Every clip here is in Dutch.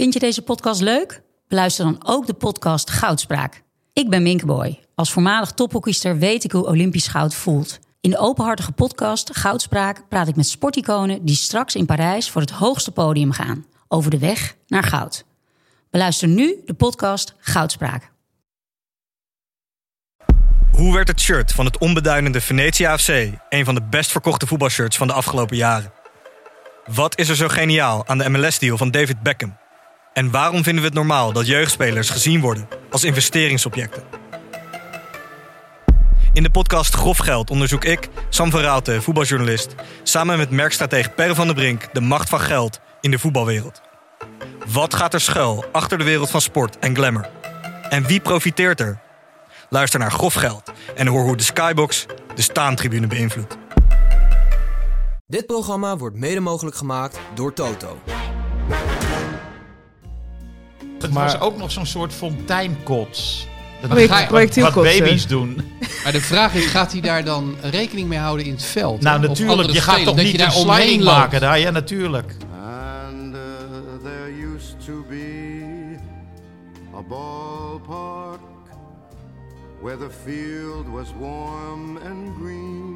Vind je deze podcast leuk? Beluister dan ook de podcast Goudspraak. Ik ben Minke Boy. Als voormalig tophockeyster weet ik hoe Olympisch goud voelt. In de openhartige podcast Goudspraak praat ik met sporticonen die straks in Parijs voor het hoogste podium gaan. Over de weg naar goud. Beluister nu de podcast Goudspraak. Hoe werd het shirt van het onbeduidende Venetia FC een van de best verkochte voetbalshirts van de afgelopen jaren? Wat is er zo geniaal aan de MLS-deal van David Beckham? En waarom vinden we het normaal dat jeugdspelers gezien worden als investeringsobjecten? In de podcast Grof Geld onderzoek ik, Sam van Raalte, voetbaljournalist, samen met merkstratege Per van der Brink de macht van geld in de voetbalwereld. Wat gaat er schuil achter de wereld van sport en glamour? En wie profiteert er? Luister naar Grof Geld en hoor hoe de Skybox de staantribune beïnvloedt. Dit programma wordt mede mogelijk gemaakt door Toto. Het was ook nog zo'n soort fonteinkots. Projectielkots, wat baby's doen. Maar de vraag is, gaat hij daar dan rekening mee houden in het veld? Nou, Of natuurlijk. andere Je gaat spelers, toch dat niet je een daar omheen sliding loopt? maken daar? Ja, natuurlijk. And there used to be a ballpark where the field was warm and green.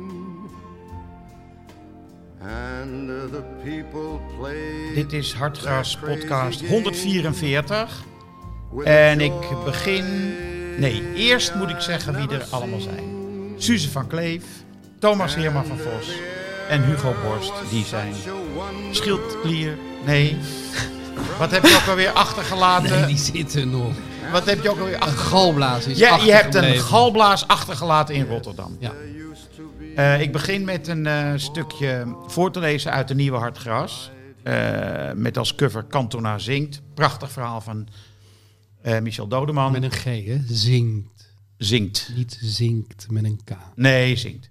And the people played. Dit is Hartgras podcast 144. En ik begin... Nee, eerst moet ik zeggen wie er allemaal zijn. Suze van Kleef, Thomas Heerma van Vos en Hugo Borst, die zijn. Schildklier, nee. Wat heb je ook alweer achtergelaten? Nee, die zitten nog. Wat heb je ook alweer Een achtergelaten? galblaas is Ja, je hebt een achtergebleven. galblaas achtergelaten in Rotterdam. Ja. Ik begin met een stukje voor te lezen uit de Nieuwe Hartgras. Met als cover Cantona zingt. Prachtig verhaal van Michel Dodeman. Met een G, hè? Zingt. Zingt. Niet zingt met een K. Nee, zingt.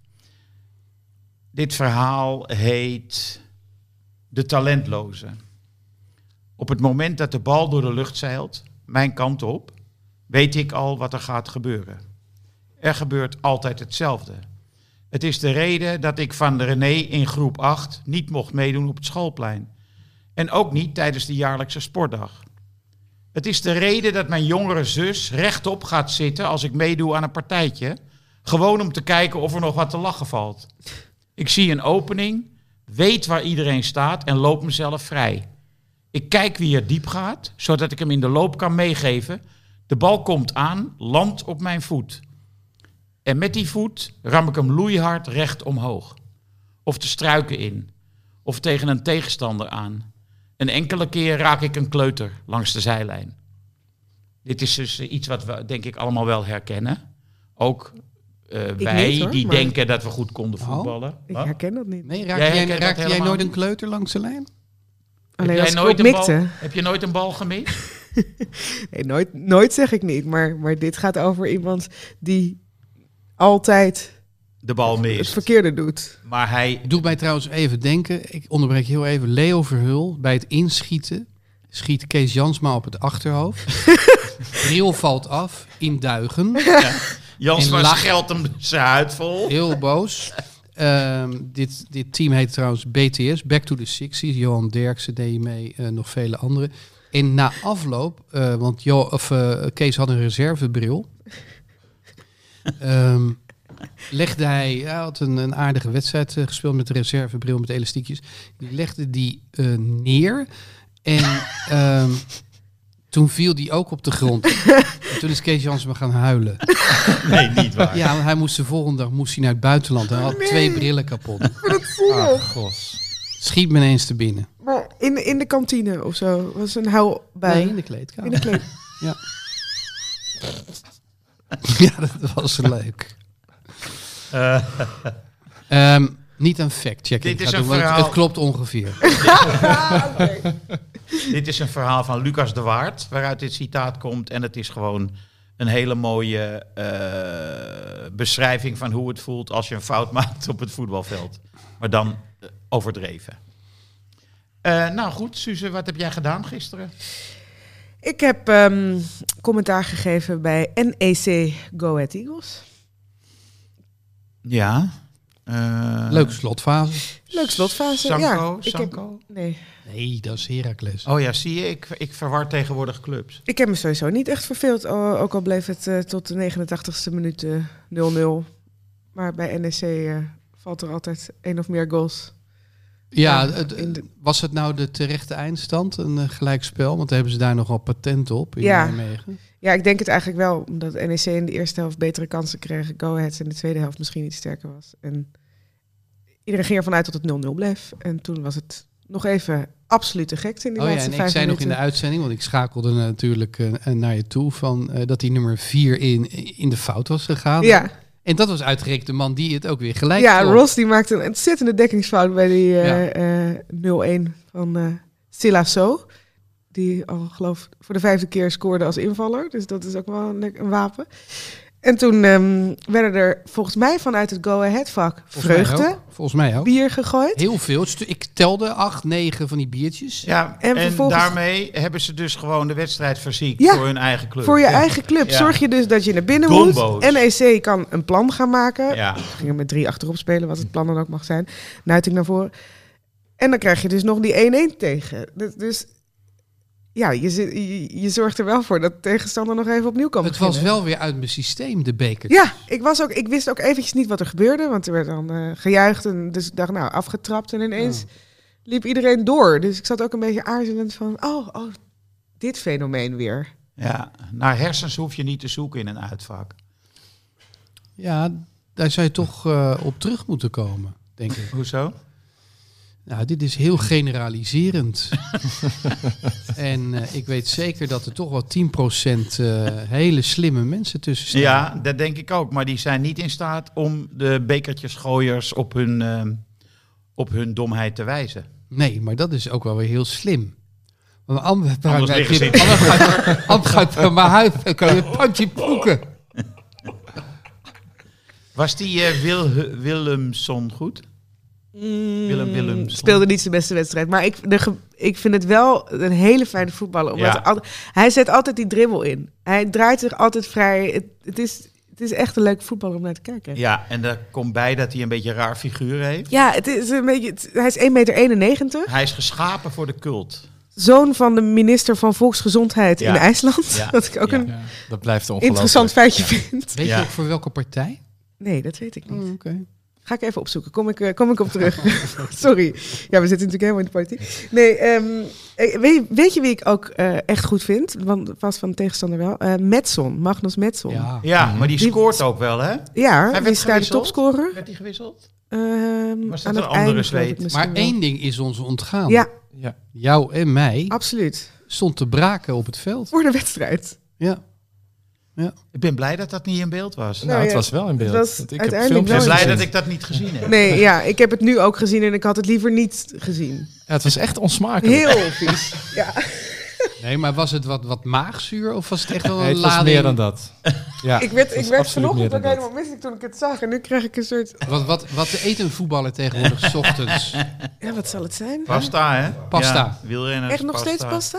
Dit verhaal heet De Talentloze. Op het moment dat de bal door de lucht zeilt, mijn kant op, weet ik al wat er gaat gebeuren. Er gebeurt altijd hetzelfde. Het is de reden dat ik van de René in groep 8 niet mocht meedoen op het schoolplein. En ook niet tijdens de jaarlijkse sportdag. Het is de reden dat mijn jongere zus rechtop gaat zitten als ik meedoe aan een partijtje. Gewoon om te kijken of er nog wat te lachen valt. Ik zie een opening, weet waar iedereen staat en loop mezelf vrij. Ik kijk wie er diep gaat, zodat ik hem in de loop kan meegeven. De bal komt aan, landt op mijn voet. En met die voet ram ik hem loeihard recht omhoog. Of de struiken in. Of tegen een tegenstander aan. Een enkele keer raak ik een kleuter langs de zijlijn. Dit is dus iets wat we denk ik allemaal wel herkennen. Ook wij niet, hoor, die maar... denken dat we goed konden voetballen. Ik Wat? herken dat niet. Nee, Jij herkent dat raakte jij helemaal nooit een niet? kleuter langs de lijn? Alleen Heb als jij ik nooit op een bal, mikte. heb je nooit een bal gemist? Nee, nooit zeg ik niet. Maar dit gaat over iemand die altijd De bal het mist. verkeerde doet. Maar hij... Doe mij trouwens even denken, ik onderbreek heel even. Leo Verhul, bij het inschieten, schiet Kees Jansma op het achterhoofd. Bril valt af in Duigen. Jansma En scheldt hem zijn huid vol. Heel boos. Dit team heet trouwens BTS, Back to the 60s. Johan Derksen deed mee, nog vele anderen. En na afloop, want Kees had een reservebril. Legde hij had een aardige wedstrijd gespeeld met de reservebril met elastiekjes. Die legde die neer. En toen viel die ook op de grond. En toen is Kees Jansma gaan huilen. Nee, niet waar. Ja, want hij moest de volgende dag naar het buitenland. Hij had 2 brillen kapot. Ach, gos. Schiet me ineens te binnen. Maar in de kantine of zo was een hou bij. Nee, in de kleedkamer. In de kleed. Ja. Ja, dat was leuk. Niet een fact-checking. Dit is gaan een doen, want verhaal. het klopt ongeveer. Dit is een verhaal van Lucas de Waard, waaruit dit citaat komt. En het is gewoon een hele mooie beschrijving van hoe het voelt als je een fout maakt op het voetbalveld. Maar dan overdreven. Nou goed, Suze, wat heb jij gedaan gisteren? Ik heb commentaar gegeven bij NEC Go Ahead Eagles. Ja. Leuke slotfase. Leuk slotfase. Sanko, ja, Sanko? Nee, dat is Heracles. Oh ja, zie je, ik verwar tegenwoordig clubs. Ik heb me sowieso niet echt verveeld. Ook al bleef het tot de 89ste minuut 0-0. Maar bij NEC valt er altijd 1 of meer goals. Ja, was het nou de terechte eindstand, een gelijkspel? Want daar hebben ze daar nogal patent op in Nijmegen. Ja, ik denk het eigenlijk wel. Omdat NEC in de eerste helft betere kansen kreeg. Go Ahead in de tweede helft misschien iets sterker was. En iedereen ging ervan uit dat het 0-0 bleef. En toen was het nog even absoluut te gek in die laatste 5 minuten. Ik zei nog in de uitzending, want ik schakelde natuurlijk naar je toe, dat die nummer 4 in de fout was gegaan. Ja. En dat was uitgerekend de man die het ook weer gelijk Ja, trok. Ross die maakte een ontzettende dekkingsfout bij die 0-1 van Silasso. Die al geloof voor de 5e keer scoorde als invaller. Dus dat is ook wel een wapen. En toen werden er volgens mij vanuit het go-ahead vak Volgens mij ook. bier gegooid. Heel veel. Ik telde 8, 9 van die biertjes. Ja, En en vervolgens- daarmee hebben ze dus gewoon de wedstrijd verziekt Ja, voor hun eigen club. Voor je eigen club. Ja. Zorg je dus dat je naar binnen Gombo's. moet. NEC kan een plan gaan maken. Ja. We gingen met 3 achterop spelen, wat het plan dan ook mag zijn. Nuiting naar voren. En dan krijg je dus nog die 1-1 tegen. Dus ja, je zorgt er wel voor dat de tegenstander nog even opnieuw kan Het beginnen. was wel weer uit mijn systeem, de beker. Ja, ik wist ook eventjes niet wat er gebeurde. Want er werd dan gejuicht. En dus ik dacht, nou, afgetrapt. En ineens liep iedereen door. Dus ik zat ook een beetje aarzelend van... Oh, dit fenomeen weer. Ja, naar hersens hoef je niet te zoeken in een uitvak. Ja, daar zou je toch op terug moeten komen, denk ik. Hoezo? Nou, dit is heel generaliserend. En ik weet zeker dat er toch wel 10% hele slimme mensen tussen staan. Ja, dat denk ik ook. Maar die zijn niet in staat om de bekertjesgooiers op hun domheid te wijzen. Nee, maar dat is ook wel weer heel slim. Want Anders liggen ze in- anders gaat het maar huid en kan je een pandje poeken. Was die Willemson goed? Willem. Speelde niet zijn beste wedstrijd. Maar ik vind het wel een hele fijne voetballer. Omdat hij zet altijd die dribbel in. Hij draait zich altijd vrij. Het is echt een leuke voetballer om naar te kijken. Ja, en daar komt bij dat hij een beetje een raar figuur heeft. Ja, het is een beetje, hij is 1,91 meter. Hij is geschapen voor de cult. Zoon van de minister van Volksgezondheid in IJsland. Ja. Dat ik ook een Dat blijft ongelooflijk. interessant feitje vind. Weet je ook voor welke partij? Nee, dat weet ik niet. Oké. Ga ik even opzoeken. Kom ik op terug. Sorry. Ja, we zitten natuurlijk helemaal in de politiek. Nee, weet je wie ik ook echt goed vind? Want was van de tegenstander wel. Metson, Magnus Metson. Ja. Ja, maar die scoort ook wel, hè? Ja, werd die is daar de gewisseld? topscorer. Werd hij gewisseld? Was dat een andere zweet? Maar één ding is ons ontgaan. Ja, Ja. Jou en mij absoluut. stond te braken op het veld. Voor de wedstrijd. Ja. Ik ben blij dat dat niet in beeld was. Nou, het ja, was wel in beeld. het was Want ik uiteindelijk heb Ik ben filmpjes blij dat gezien. ik dat niet gezien heb. Nee, ja, ik heb het nu ook gezien en ik had het liever niet gezien. Ja, het was echt onsmakelijk. Heel vies. Ja. Nee, maar was het wat maagzuur of was het echt wel een Nee, het was lading? meer dan dat. Ja, Ik het werd was absoluut vanochtend meer ook dan dat. helemaal misselijk toen ik het zag. En nu krijg ik een soort... Wat eet een voetballer tegenwoordig 's ochtends? Ja, wat zal het zijn? Pasta, hè? Pasta. Ja, wielrenners, Echt nog steeds pasta?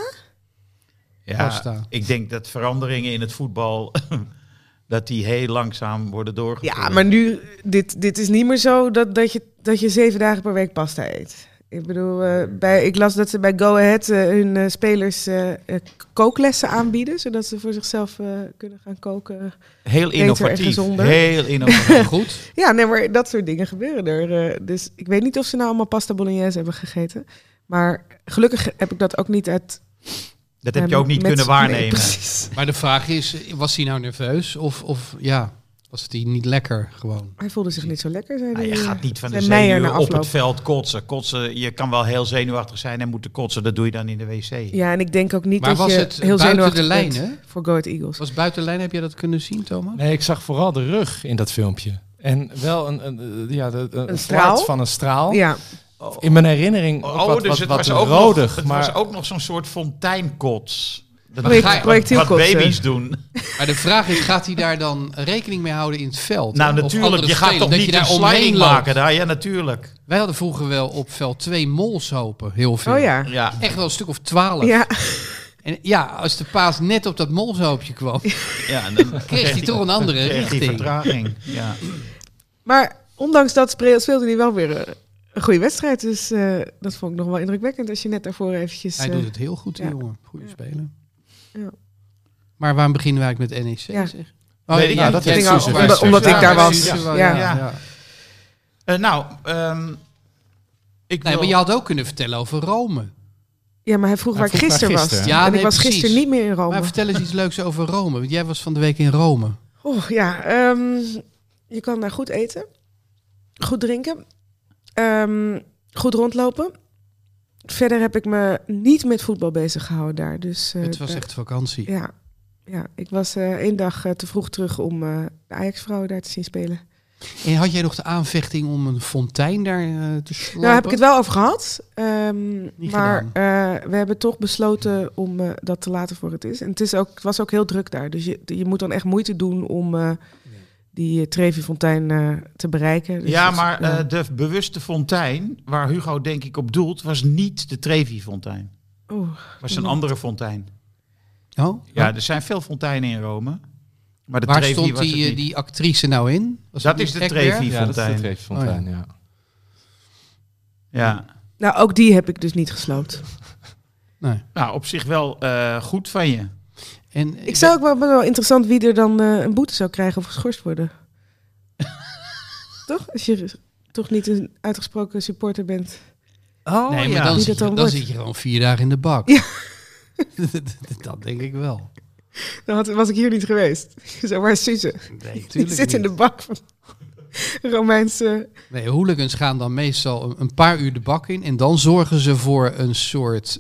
Ja, Pasta. ik denk dat veranderingen in het voetbal... dat die heel langzaam worden doorgevoerd. Ja, maar nu, dit is niet meer zo dat je 7 dagen per week pasta eet. Ik bedoel, ik las dat ze bij Go Ahead hun spelers kooklessen aanbieden, zodat ze voor zichzelf kunnen gaan koken. Heel en innovatief. gezonder. Heel innovatief. Goed. Ja, nee, maar dat soort dingen gebeuren er. Dus ik weet niet of ze nou allemaal pasta bolognese hebben gegeten. Maar gelukkig heb ik dat ook niet uit... Dat heb je ook niet kunnen waarnemen. Nee, precies. Maar de vraag is, was hij nou nerveus of ja, was het hij niet lekker gewoon? Hij voelde zich niet zo lekker, zei Nou, je hij, gaat niet van de zei Meijer zenuwen na op afloop. het veld kotsen. Kotsen. Je kan wel heel zenuwachtig zijn en moeten kotsen. Dat doe je dan in de wc. Ja, en ik denk ook niet Maar dat was je het heel buiten zenuwachtig de bent lijnen? voor Go Ahead Eagles. Was buiten de lijn, heb je dat kunnen zien, Thomas? Nee, ik zag vooral de rug in dat filmpje. En wel een straal? zwart van een straal. Ja, In mijn herinnering ook dus wat was ook rodig. nog, het maar was ook nog zo'n soort fonteinkots. Dat projectielkotsen. wat baby's doen. Maar de vraag is, gaat hij daar dan rekening mee houden in het veld? Nou, Of natuurlijk. andere Je gaat spelers, toch dat niet je een daar omheen sliding loopt? maken daar? Ja, natuurlijk. Wij hadden vroeger wel op veld 2 molshopen, heel veel. oh ja. Ja. Echt wel een stuk of 12. Ja, En ja, als de paas net op dat molshoopje kwam, Ja, en dan kreeg hij toch een andere kreeg hij richting. vertraging. Ja. maar ondanks dat speelde hij wel weer een goede wedstrijd. Dus dat vond ik nog wel indrukwekkend als je net daarvoor eventjes... Hij doet het heel goed, die ja. jongen. Goeie speler. Ja. Maar waarom beginnen we eigenlijk met NEC? Ja. Zeg? Nee, ja, dat ik heeft denk Suze omdat Westers. ik daar was. Suze, Ja. Ik Nee, wil... maar je had ook kunnen vertellen over Rome. Ja, maar hij vroeg waar ik gisteren was. gisteren. Ja, en nee, ik was precies. gisteren niet meer in Rome. Maar vertel eens iets leuks over Rome. Want jij was van de week in Rome. Je kan daar goed eten. Goed drinken. Goed rondlopen. Verder heb ik me niet met voetbal bezig gehouden daar. Dus, Het was echt vakantie. Ja, ik was 1 dag te vroeg terug om de Ajax-vrouwen daar te zien spelen. En had jij nog de aanvechting om een fontein daar te slopen? Nou, heb ik het wel over gehad. Niet Maar we hebben toch besloten om dat te laten voor het is. En het was ook heel druk daar. Dus je moet dan echt moeite doen om die Trevi-fontein te bereiken. Dus Ja, dat- maar ja. de bewuste fontein, waar Hugo denk ik op doelt, was niet de Trevi-fontein. Was een andere fontein. Oh? Ja, er zijn veel fonteinen in Rome. Maar de Waar Trevi stond was het niet. die actrice nou in? Was Dat die is de Ekberg? Trevi. Ja, dat is de Fontein. Trevi-fontein, Oh, ja. Ja. Nou, ook die heb ik dus niet gesloopt. Nee. Nou, op zich wel goed van je. En Ik zou ook wel interessant wie er dan een boete zou krijgen of geschorst worden. Toch? Als je toch niet een uitgesproken supporter bent. Oh, nee, maar ja. dan, Wie zit dat je, dan dan wordt. zit je gewoon 4 dagen in de bak. Ja. Dat denk ik wel. Dan was ik hier niet geweest. Zo, waar is Suze? Nee, Die tuurlijk zit in niet. de bak van Romeinse... Nee, hooligans gaan dan meestal een paar uur de bak in. En dan zorgen ze voor een soort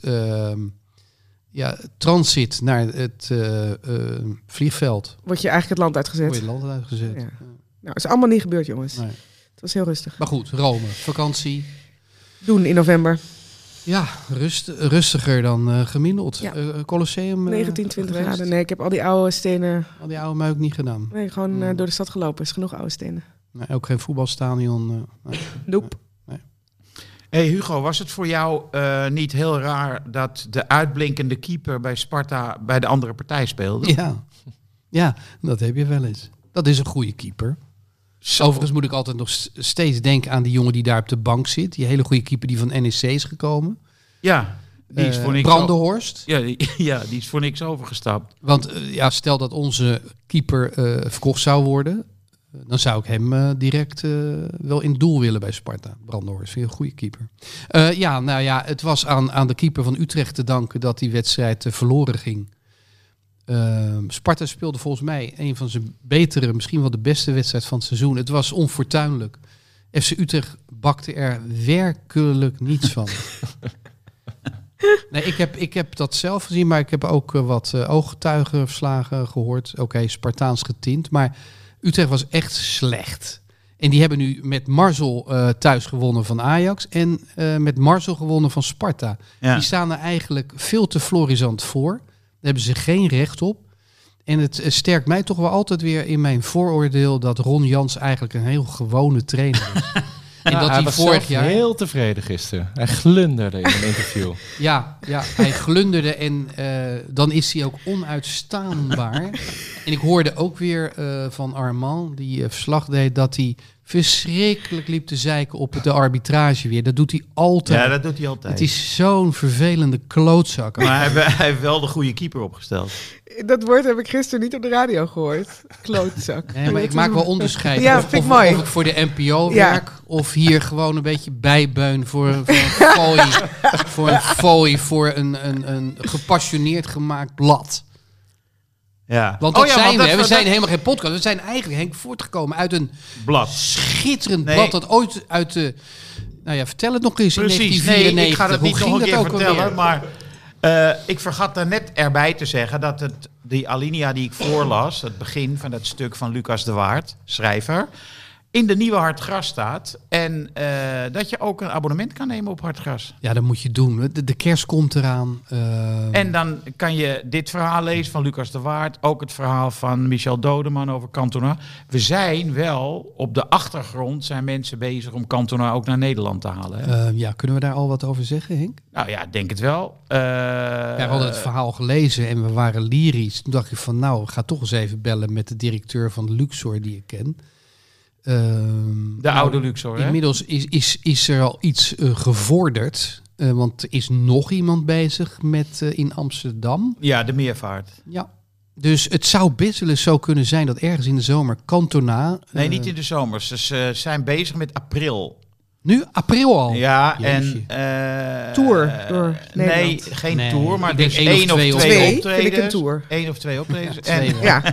transit naar het vliegveld. Word je eigenlijk het land uitgezet. Word je land uitgezet. Ja. Nou, is allemaal niet gebeurd, jongens. Nee. Het was heel rustig. Maar goed, Rome, vakantie. Doen in november. Ja, rustiger dan gemiddeld. Ja. Colosseum 19, 20 geweest? graden. Nee, ik heb al die oude stenen... Al die oude meuk niet gedaan. Nee, gewoon door de stad gelopen. Is genoeg oude stenen. Nee, ook geen voetbalstadion. Nee. Nope. Hey Hugo, was het voor jou niet heel raar dat de uitblinkende keeper bij Sparta bij de andere partij speelde? Ja, dat heb je wel eens. Dat is een goede keeper. Overigens moet ik altijd nog steeds denken aan die jongen die daar op de bank zit. Die hele goede keeper die van NEC is gekomen. Ja, die is voor niks Brandenhorst. die is voor niks overgestapt. Want stel dat onze keeper verkocht zou worden, dan zou ik hem direct wel in het doel willen bij Sparta. Brandenhorst, vind ik een goede keeper. Het was aan de keeper van Utrecht te danken dat die wedstrijd verloren ging. Sparta speelde volgens mij een van zijn betere, misschien wel de beste wedstrijd van het seizoen. Het was onfortuinlijk. FC Utrecht bakte er werkelijk niets van. Nee, ik heb dat zelf gezien, maar ik heb ook wat ooggetuigenverslagen gehoord. Oké, Spartaans getint, maar Utrecht was echt slecht. En die hebben nu met Marzel thuis gewonnen van Ajax en met Marzel gewonnen van Sparta. Ja. Die staan er eigenlijk veel te florisant voor. Daar hebben ze geen recht op. En het sterkt mij toch wel altijd weer in mijn vooroordeel dat Ron Jans eigenlijk een heel gewone trainer is. En dat hij hij was vorig zelf jaar heel tevreden gisteren. Hij glunderde in een interview. Ja, hij glunderde en dan is hij ook onuitstaanbaar. En ik hoorde ook weer van Armand, die verslag deed, dat hij verschrikkelijk liep te zeiken op de arbitrage weer. Dat doet hij altijd. Ja, dat doet hij altijd. Het is zo'n vervelende klootzak. Maar hij heeft wel de goede keeper opgesteld. Dat woord heb ik gisteren niet op de radio gehoord. Klootzak. Nee, maar ik maak wel onderscheid. Ja, of vind ik mooi. Of ik voor de NPO Ja. werk, of hier gewoon een beetje bijbeun voor een fooi. Voor een fooi, voor een gepassioneerd gemaakt blad. Ja. Want dat zijn we. Hè? We zijn helemaal geen podcast. We zijn eigenlijk, Henk, voortgekomen uit een blad. Schitterend Nee. blad dat ooit uit de... Nou ja, vertel het nog eens. Precies, In 1994. nee, ik ga het Hoe niet ging nog een dat keer ook vertellen, alweer? maar ik vergat daar net erbij te zeggen dat die alinea die ik voorlas, het begin van dat stuk van Lucas de Waard, schrijver, in de nieuwe Hartgras staat. En dat je ook een abonnement kan nemen op Hartgras. Ja, dat moet je doen. De kerst komt eraan. En dan kan je dit verhaal lezen van Lucas de Waard. Ook het verhaal van Michel Dodeman over Cantona. We zijn wel, op de achtergrond zijn mensen bezig om Cantona ook naar Nederland te halen. Hè? Kunnen we daar al wat over zeggen, Henk? Nou ja, denk het wel. We hadden het verhaal gelezen en we waren lyrisch. Toen dacht ik van, nou, ga toch eens even bellen met de directeur van Luxor die ik ken. De oude Luxor, hè? Inmiddels is er al iets gevorderd. Want er is nog iemand bezig met in Amsterdam. Ja, de meervaart. Ja. Dus het zou best wel eens zo kunnen zijn dat ergens in de zomer Cantona... Nee, niet in de zomer. Ze zijn bezig met april. Nu? April al? Ja, Jeetje. en... Tour door Nee, Nederland. geen Nee, tour, maar ik denk dus één of 1 of twee 2 Twee optredens. vind ik een tour. 1 of 2 optredens. Ja, twee wel. Ja,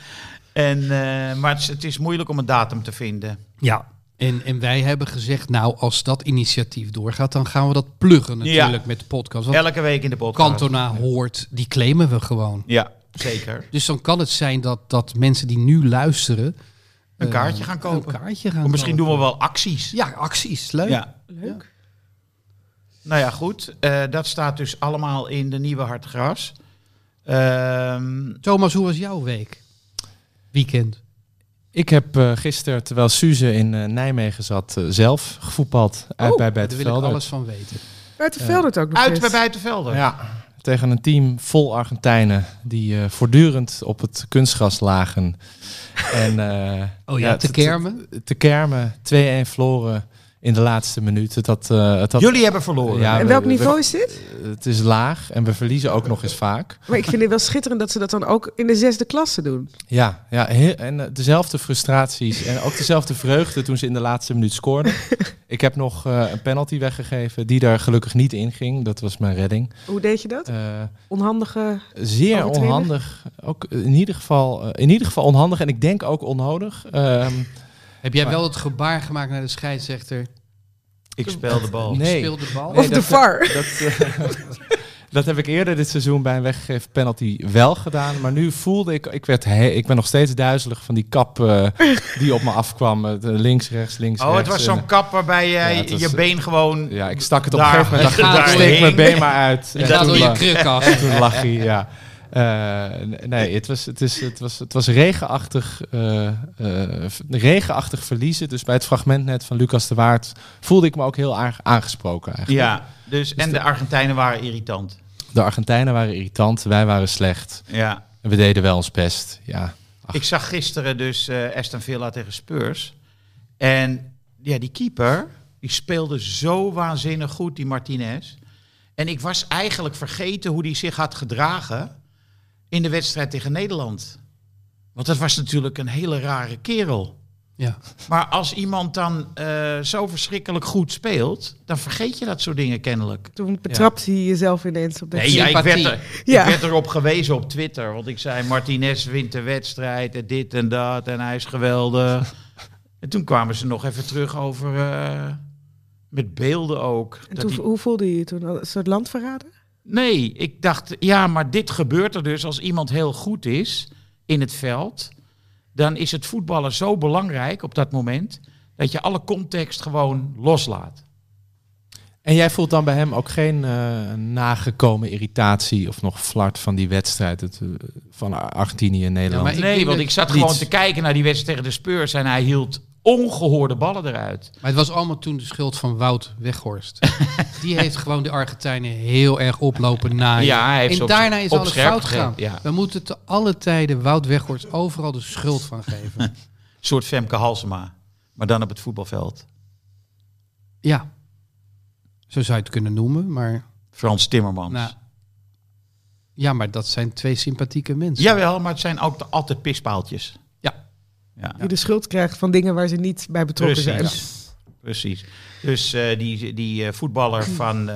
Maar het is moeilijk om een datum te vinden. Ja. En wij hebben gezegd, nou, als dat initiatief doorgaat, dan gaan we dat pluggen natuurlijk met de podcast. Want Elke week in de podcast. Cantona hoort, die claimen we gewoon. Ja, zeker. Dus dan kan het zijn dat mensen die nu luisteren... Een kaartje gaan kopen. Een kaartje gaan Of misschien kopen. doen we wel acties. Ja, acties. Leuk. Ja. leuk. Nou ja, goed. Dat staat dus allemaal in de Nieuwe Hartgras. Thomas, hoe was jouw week? Weekend. Ik heb gisteren, terwijl Suze in Nijmegen zat, zelf gevoetbald bij Daar wil ik Buitenveldert. alles van weten. Buitenveldert ook nog Uit eens. bij Buitenvelden. Ja, tegen een team vol Argentijnen die voortdurend op het kunstgras lagen. En, Te kermen? Te kermen, 2-1 verloren in de laatste minuut. Jullie hebben verloren. Ja, En welk niveau is dit? Het is laag en we verliezen ook nog eens vaak. Maar ik vind het wel schitterend dat ze dat dan ook in de 6e klasse doen. Ja, en dezelfde frustraties en ook dezelfde vreugde toen ze in de laatste minuut scoorden. Ik heb nog een penalty weggegeven die daar gelukkig niet in ging. Dat was mijn redding. Hoe deed je dat? Onhandige... Zeer overtreden? onhandig. Ook in ieder geval onhandig en ik denk ook onnodig. Heb jij wel het gebaar gemaakt naar de scheidsrechter? Ik speel de bal. Nee. Speel de bal? Of de VAR. Dat heb ik eerder dit seizoen bij een weggegeven penalty wel gedaan. Maar nu voelde ik ben nog steeds duizelig van die kap die op me afkwam. Links, rechts, links, rechts. Het was zo'n kap waarbij jij Ja, het was- je been gewoon... Ja, ik stak het op Daar- een gegeven moment. daar Ik steek heen. mijn been maar uit. Je gaat door je toen kruk af. en toen lag hij, ja. Nee, het was regenachtig verliezen. Dus bij het fragment net van Lucas de Waard voelde ik me ook heel erg aangesproken eigenlijk. Ja, en de Argentijnen waren irritant. De Argentijnen waren irritant, wij waren slecht. Ja. En we deden wel ons best, ja. Ik zag gisteren dus Aston Villa tegen Spurs. En ja, die keeper, die speelde zo waanzinnig goed, die Martinez. En ik was eigenlijk vergeten hoe die zich had gedragen in de wedstrijd tegen Nederland. Want dat was natuurlijk een hele rare kerel. Ja. Maar als iemand dan zo verschrikkelijk goed speelt, dan vergeet je dat soort dingen kennelijk. Toen betrapte hij jezelf ineens op de... Nee, ja, ik Sympathie. werd erop gewezen op Twitter. Want ik zei, Martinez wint de wedstrijd en dit en dat. En hij is geweldig. En toen kwamen ze nog even terug over... met beelden ook. En Dat toen, die- hoe voelde je je toen? Een soort landverrader? Nee, ik dacht, ja, maar dit gebeurt er dus als iemand heel goed is in het veld. Dan is het voetballen zo belangrijk op dat moment dat je alle context gewoon loslaat. En jij voelt dan bij hem ook geen nagekomen irritatie of nog flart van die wedstrijd van Argentinië en Nederland? maar ik Nee, denk want dat ik zat niets. gewoon te kijken naar die wedstrijd tegen de Spurs en hij hield ongehoorde ballen eruit. Maar het was allemaal toen de schuld van Wout Weghorst. Die heeft gewoon de Argentijnen heel erg oplopen naaien. Ja, hij heeft ze en op- daarna is op alles scherp fout gezet, gegaan. ja. We moeten te alle tijden Wout Weghorst overal de schuld van geven. Een soort Femke Halsema, maar dan op het voetbalveld. Ja, zo zou je het kunnen noemen. Maar, Frans Timmermans. nou, ja, maar dat zijn twee sympathieke mensen. Jawel, maar het zijn ook altijd pispaaltjes. Ja. Ja. Die de schuld krijgt van dingen waar ze niet bij betrokken zijn. Precies. Dus die voetballer van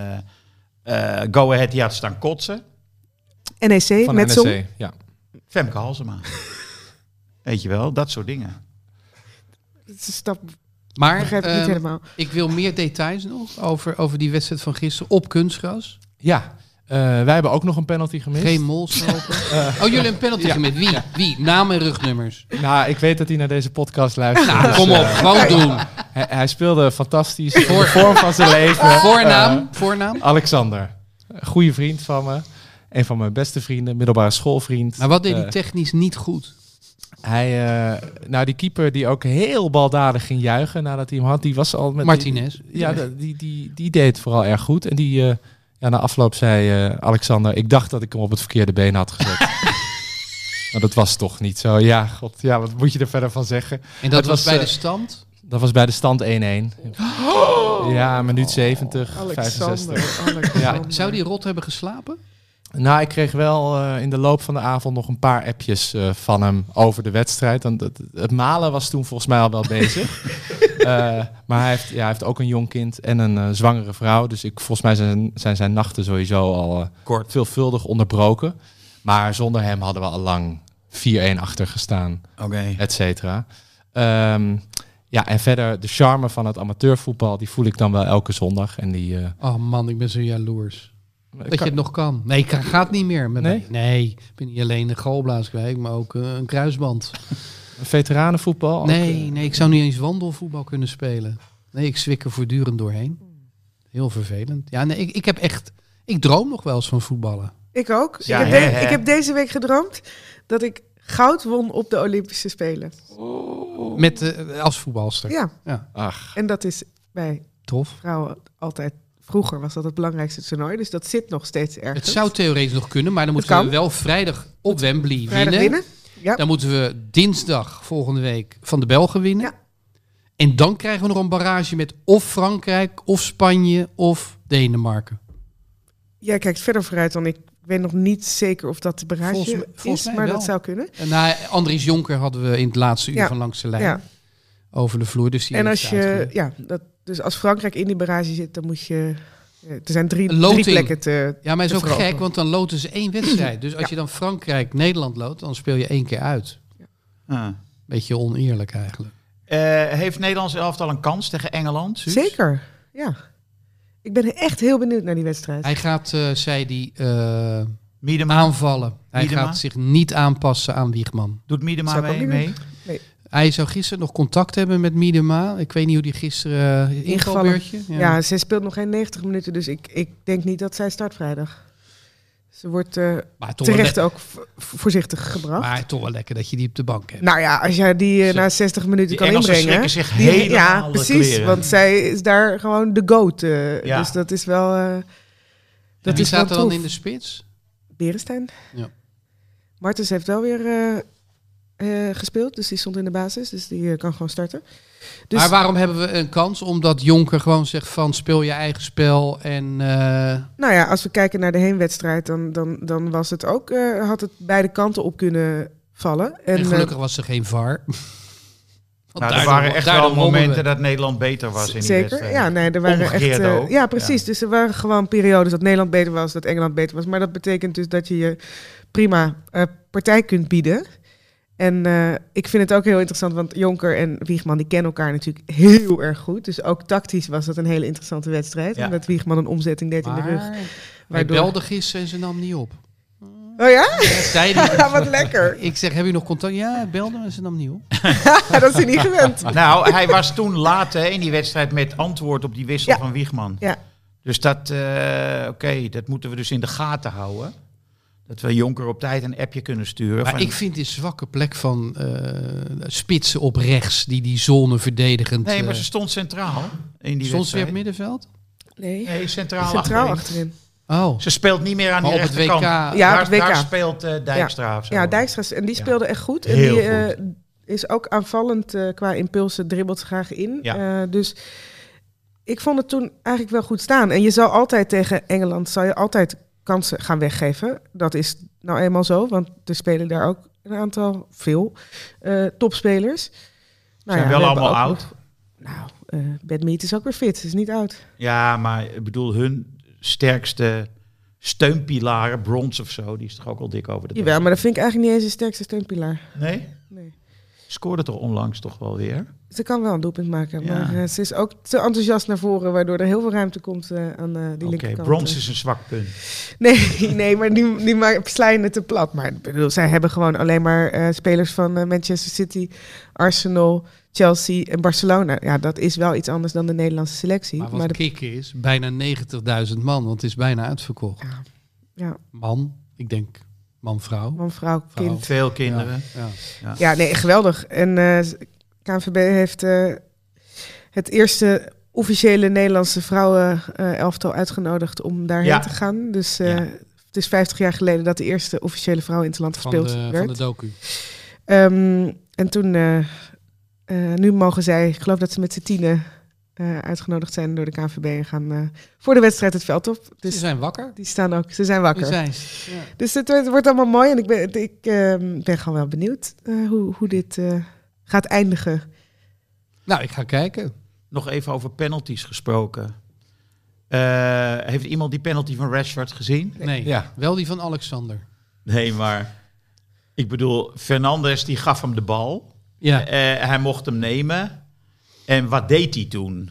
Go Ahead, die had staan kotsen. NEC, Van met NEC, zon. ja. Femke Halsema. Weet je wel, dat soort dingen. Dat is een stap, Maar begrijp ik niet helemaal. ik wil meer details nog over die wedstrijd van gisteren op kunstgras. Ja, wij hebben ook nog een penalty gemist. Geen molslopen. Oh, jullie hebben een penalty gemist. Wie? Naam en rugnummers. Nou, ik weet dat hij naar deze podcast luistert. Nou, dus, kom op, gewoon doen. Hij speelde fantastisch. In de vorm van zijn leven. Voornaam? Alexander. Een goede vriend van me. Een van mijn beste vrienden. Middelbare schoolvriend. Maar wat deed hij technisch niet goed? Die keeper die ook heel baldadig ging juichen nadat hij hem had. Die was al met... Martinez. Die deed het vooral erg goed. En die... na afloop zei Alexander, ik dacht dat ik hem op het verkeerde been had gezet. Maar dat was toch niet zo. Ja, god, ja, wat moet je er verder van zeggen? En dat Het was bij was, de stand? Dat was bij de stand 1-1. Ja, minuut 70, 65. Ja. Zou die rot hebben geslapen? Nou, ik kreeg wel in de loop van de avond nog een paar appjes van hem over de wedstrijd. Want het malen was toen volgens mij al wel bezig. Maar hij heeft ook een jong kind en een zwangere vrouw. Dus volgens mij zijn zijn nachten sowieso al veelvuldig onderbroken. Maar zonder hem hadden we al lang 4-1 achter gestaan, et cetera. Ja, en verder de charme van het amateurvoetbal, die voel ik dan wel elke zondag. En die, Oh man, ik ben zo jaloers. Dat je het nog kan. Nee, ik gaat niet meer met mij. Nee, ik ben niet alleen een galblaas kwijt, maar ook een kruisband. Veteranenvoetbal? Nee, ik zou niet eens wandelvoetbal kunnen spelen. Nee, ik zwik er voortdurend doorheen. Heel vervelend. Ja, nee, ik droom nog wel eens van voetballen. Ik ook. Ja, Ik heb deze week gedroomd dat ik goud won op de Olympische Spelen. Met als voetbalster. Ja. Ach. En dat is bij Tof. vrouwen altijd... Vroeger was dat het belangrijkste toernooi, dus dat zit nog steeds ergens. Het zou theoretisch nog kunnen, maar dan moeten we wel vrijdag op Wembley winnen. Ja. Dan moeten we dinsdag volgende week van de Belgen winnen. Ja. En dan krijgen we nog een barrage met of Frankrijk, of Spanje, of Denemarken. Jij kijkt verder vooruit dan ik. Ik weet nog niet zeker of dat de barrage is, maar wel. dat zou kunnen. En Andries Jonker hadden we in het laatste uur van Langs de Lijn. Ja. Over de vloer. Dus die en dus als Frankrijk in die barrage zit, dan moet je... Er zijn drie plekken te... Ja, maar het is ook veroveren. gek, want dan loten ze 1 wedstrijd. Dus als je dan Frankrijk-Nederland loodt, dan speel je 1 keer uit. Ja. Beetje oneerlijk eigenlijk. Heeft Nederlands elftal een kans tegen Engeland? Suus? Zeker, ja. Ik ben echt heel benieuwd naar die wedstrijd. Hij gaat, zei Miedema aanvallen. Hij Miedema? gaat zich niet aanpassen aan Wiegman. Doet Miedema Zou ik ook niet mee? doen. Nee. Hij zou gisteren nog contact hebben met Miedema. Ik weet niet hoe die gisteren invalbeurtje. Ja, zij speelt nog geen 90 minuten, dus ik denk niet dat zij start vrijdag. Ze wordt terecht ook voorzichtig gebracht. Maar toch wel lekker dat je die op de bank hebt. Nou ja, als jij die na 60 minuten Die kan Engelsen inbrengen. schrikken zich helemaal ja, de precies. kleren. Want zij is daar gewoon de goat. Ja. Dus dat is wel... En dat wie is staat wel er dan tof. in de spits? Beresteyn. Ja. Martens heeft wel weer gespeeld, dus die stond in de basis. Dus die kan gewoon starten. Dus, Maar waarom hebben we een kans? Omdat Jonker gewoon zegt van speel je eigen spel en... nou ja, als we kijken naar de heenwedstrijd, dan was het ook... had het beide kanten op kunnen vallen. En gelukkig was er geen VAR. Nou, er waren echt wel momenten dat Nederland beter was in die Zeker, wedstrijd. ja, nee, er waren Omgekeerd echt... ook. Ja, precies. Ja. Dus er waren gewoon periodes dat Nederland beter was, dat Engeland beter was. Maar dat betekent dus dat je prima partij kunt bieden. En ik vind het ook heel interessant, want Jonker en Wiegman die kennen elkaar natuurlijk heel erg goed. Dus ook tactisch was dat een hele interessante wedstrijd. Ja. Omdat Wiegman een omzetting deed in de rug. Hij belde gisteren en ze nam niet op. Oh ja? Ja, wat lekker. Ik zeg, heb je nog contact? Ja, hij belde en ze nam niet op. Dat is hij niet gewend. Nou, hij was toen laat in die wedstrijd met antwoord op die wissel van Wiegman. Ja. Dus dat, dat moeten we dus in de gaten houden. Dat we Jonker op tijd een appje kunnen sturen. Maar ik vind die zwakke plek van spitsen op rechts, die zone verdedigend... Nee, maar ze stond centraal in die stond ze weer wedstrijd. op middenveld? Nee, centraal achterin. Oh. Ze speelt niet meer aan Maar die op het rechterkant. WK... Ja, op het WK. Daar speelt Dijkstra of zo. Ja, Dijkstra. En die speelde echt goed. En Heel die goed. is ook aanvallend qua impulsen, dribbelt graag in. Ja. Dus ik vond het toen eigenlijk wel goed staan. En je zou altijd tegen Engeland, zou je altijd kansen gaan weggeven. Dat is nou eenmaal zo, want er spelen daar ook een aantal, veel topspelers. Nou Zijn ja, wel we hebben allemaal ook oud. nog- Nou, Badmeet is ook weer fit, is niet oud. Ja, maar ik bedoel, hun sterkste steunpilaren, Brons of zo, die is toch ook al dik over de Jawel, maar dat vind ik eigenlijk niet eens de sterkste steunpilaar. Nee? Nee. Scoorde toch onlangs toch wel weer? Ze kan wel een doelpunt maken, Ja. maar ze is ook te enthousiast naar voren, waardoor er heel veel ruimte komt aan die Oké, linkerkant. Brons is een zwak punt. Nee, maar die slijnen te plat. Maar ik bedoel, zij hebben gewoon alleen maar spelers van Manchester City, Arsenal, Chelsea en Barcelona. Ja, dat is wel iets anders dan de Nederlandse selectie. Maar wat kicken is, bijna 90.000 man, want het is bijna uitverkocht. Ja. Man, ik denk man-vrouw. Man, vrouw, kind. Veel kinderen. Ja, nee, geweldig. En KNVB heeft het eerste officiële Nederlandse vrouwen elftal uitgenodigd om daarheen te gaan. Dus Het is 50 jaar geleden dat de eerste officiële vrouw in het land gespeeld werd. Van de docu. En toen, nu mogen zij, ik geloof dat ze met z'n 10 uitgenodigd zijn door de KNVB en gaan voor de wedstrijd het veld op. Dus Ze zijn wakker. die staan ook, ze zijn wakker. Ja. Dus het wordt allemaal mooi en ik ben gewoon wel benieuwd hoe dit gaat eindigen. Nou, ik ga kijken. Nog even over penalties gesproken. Heeft iemand die penalty van Rashford gezien? Nee, Ja. wel die van Alexander. Nee, maar ik bedoel, Fernandes die gaf hem de bal. Ja. Hij mocht hem nemen. En wat deed hij toen?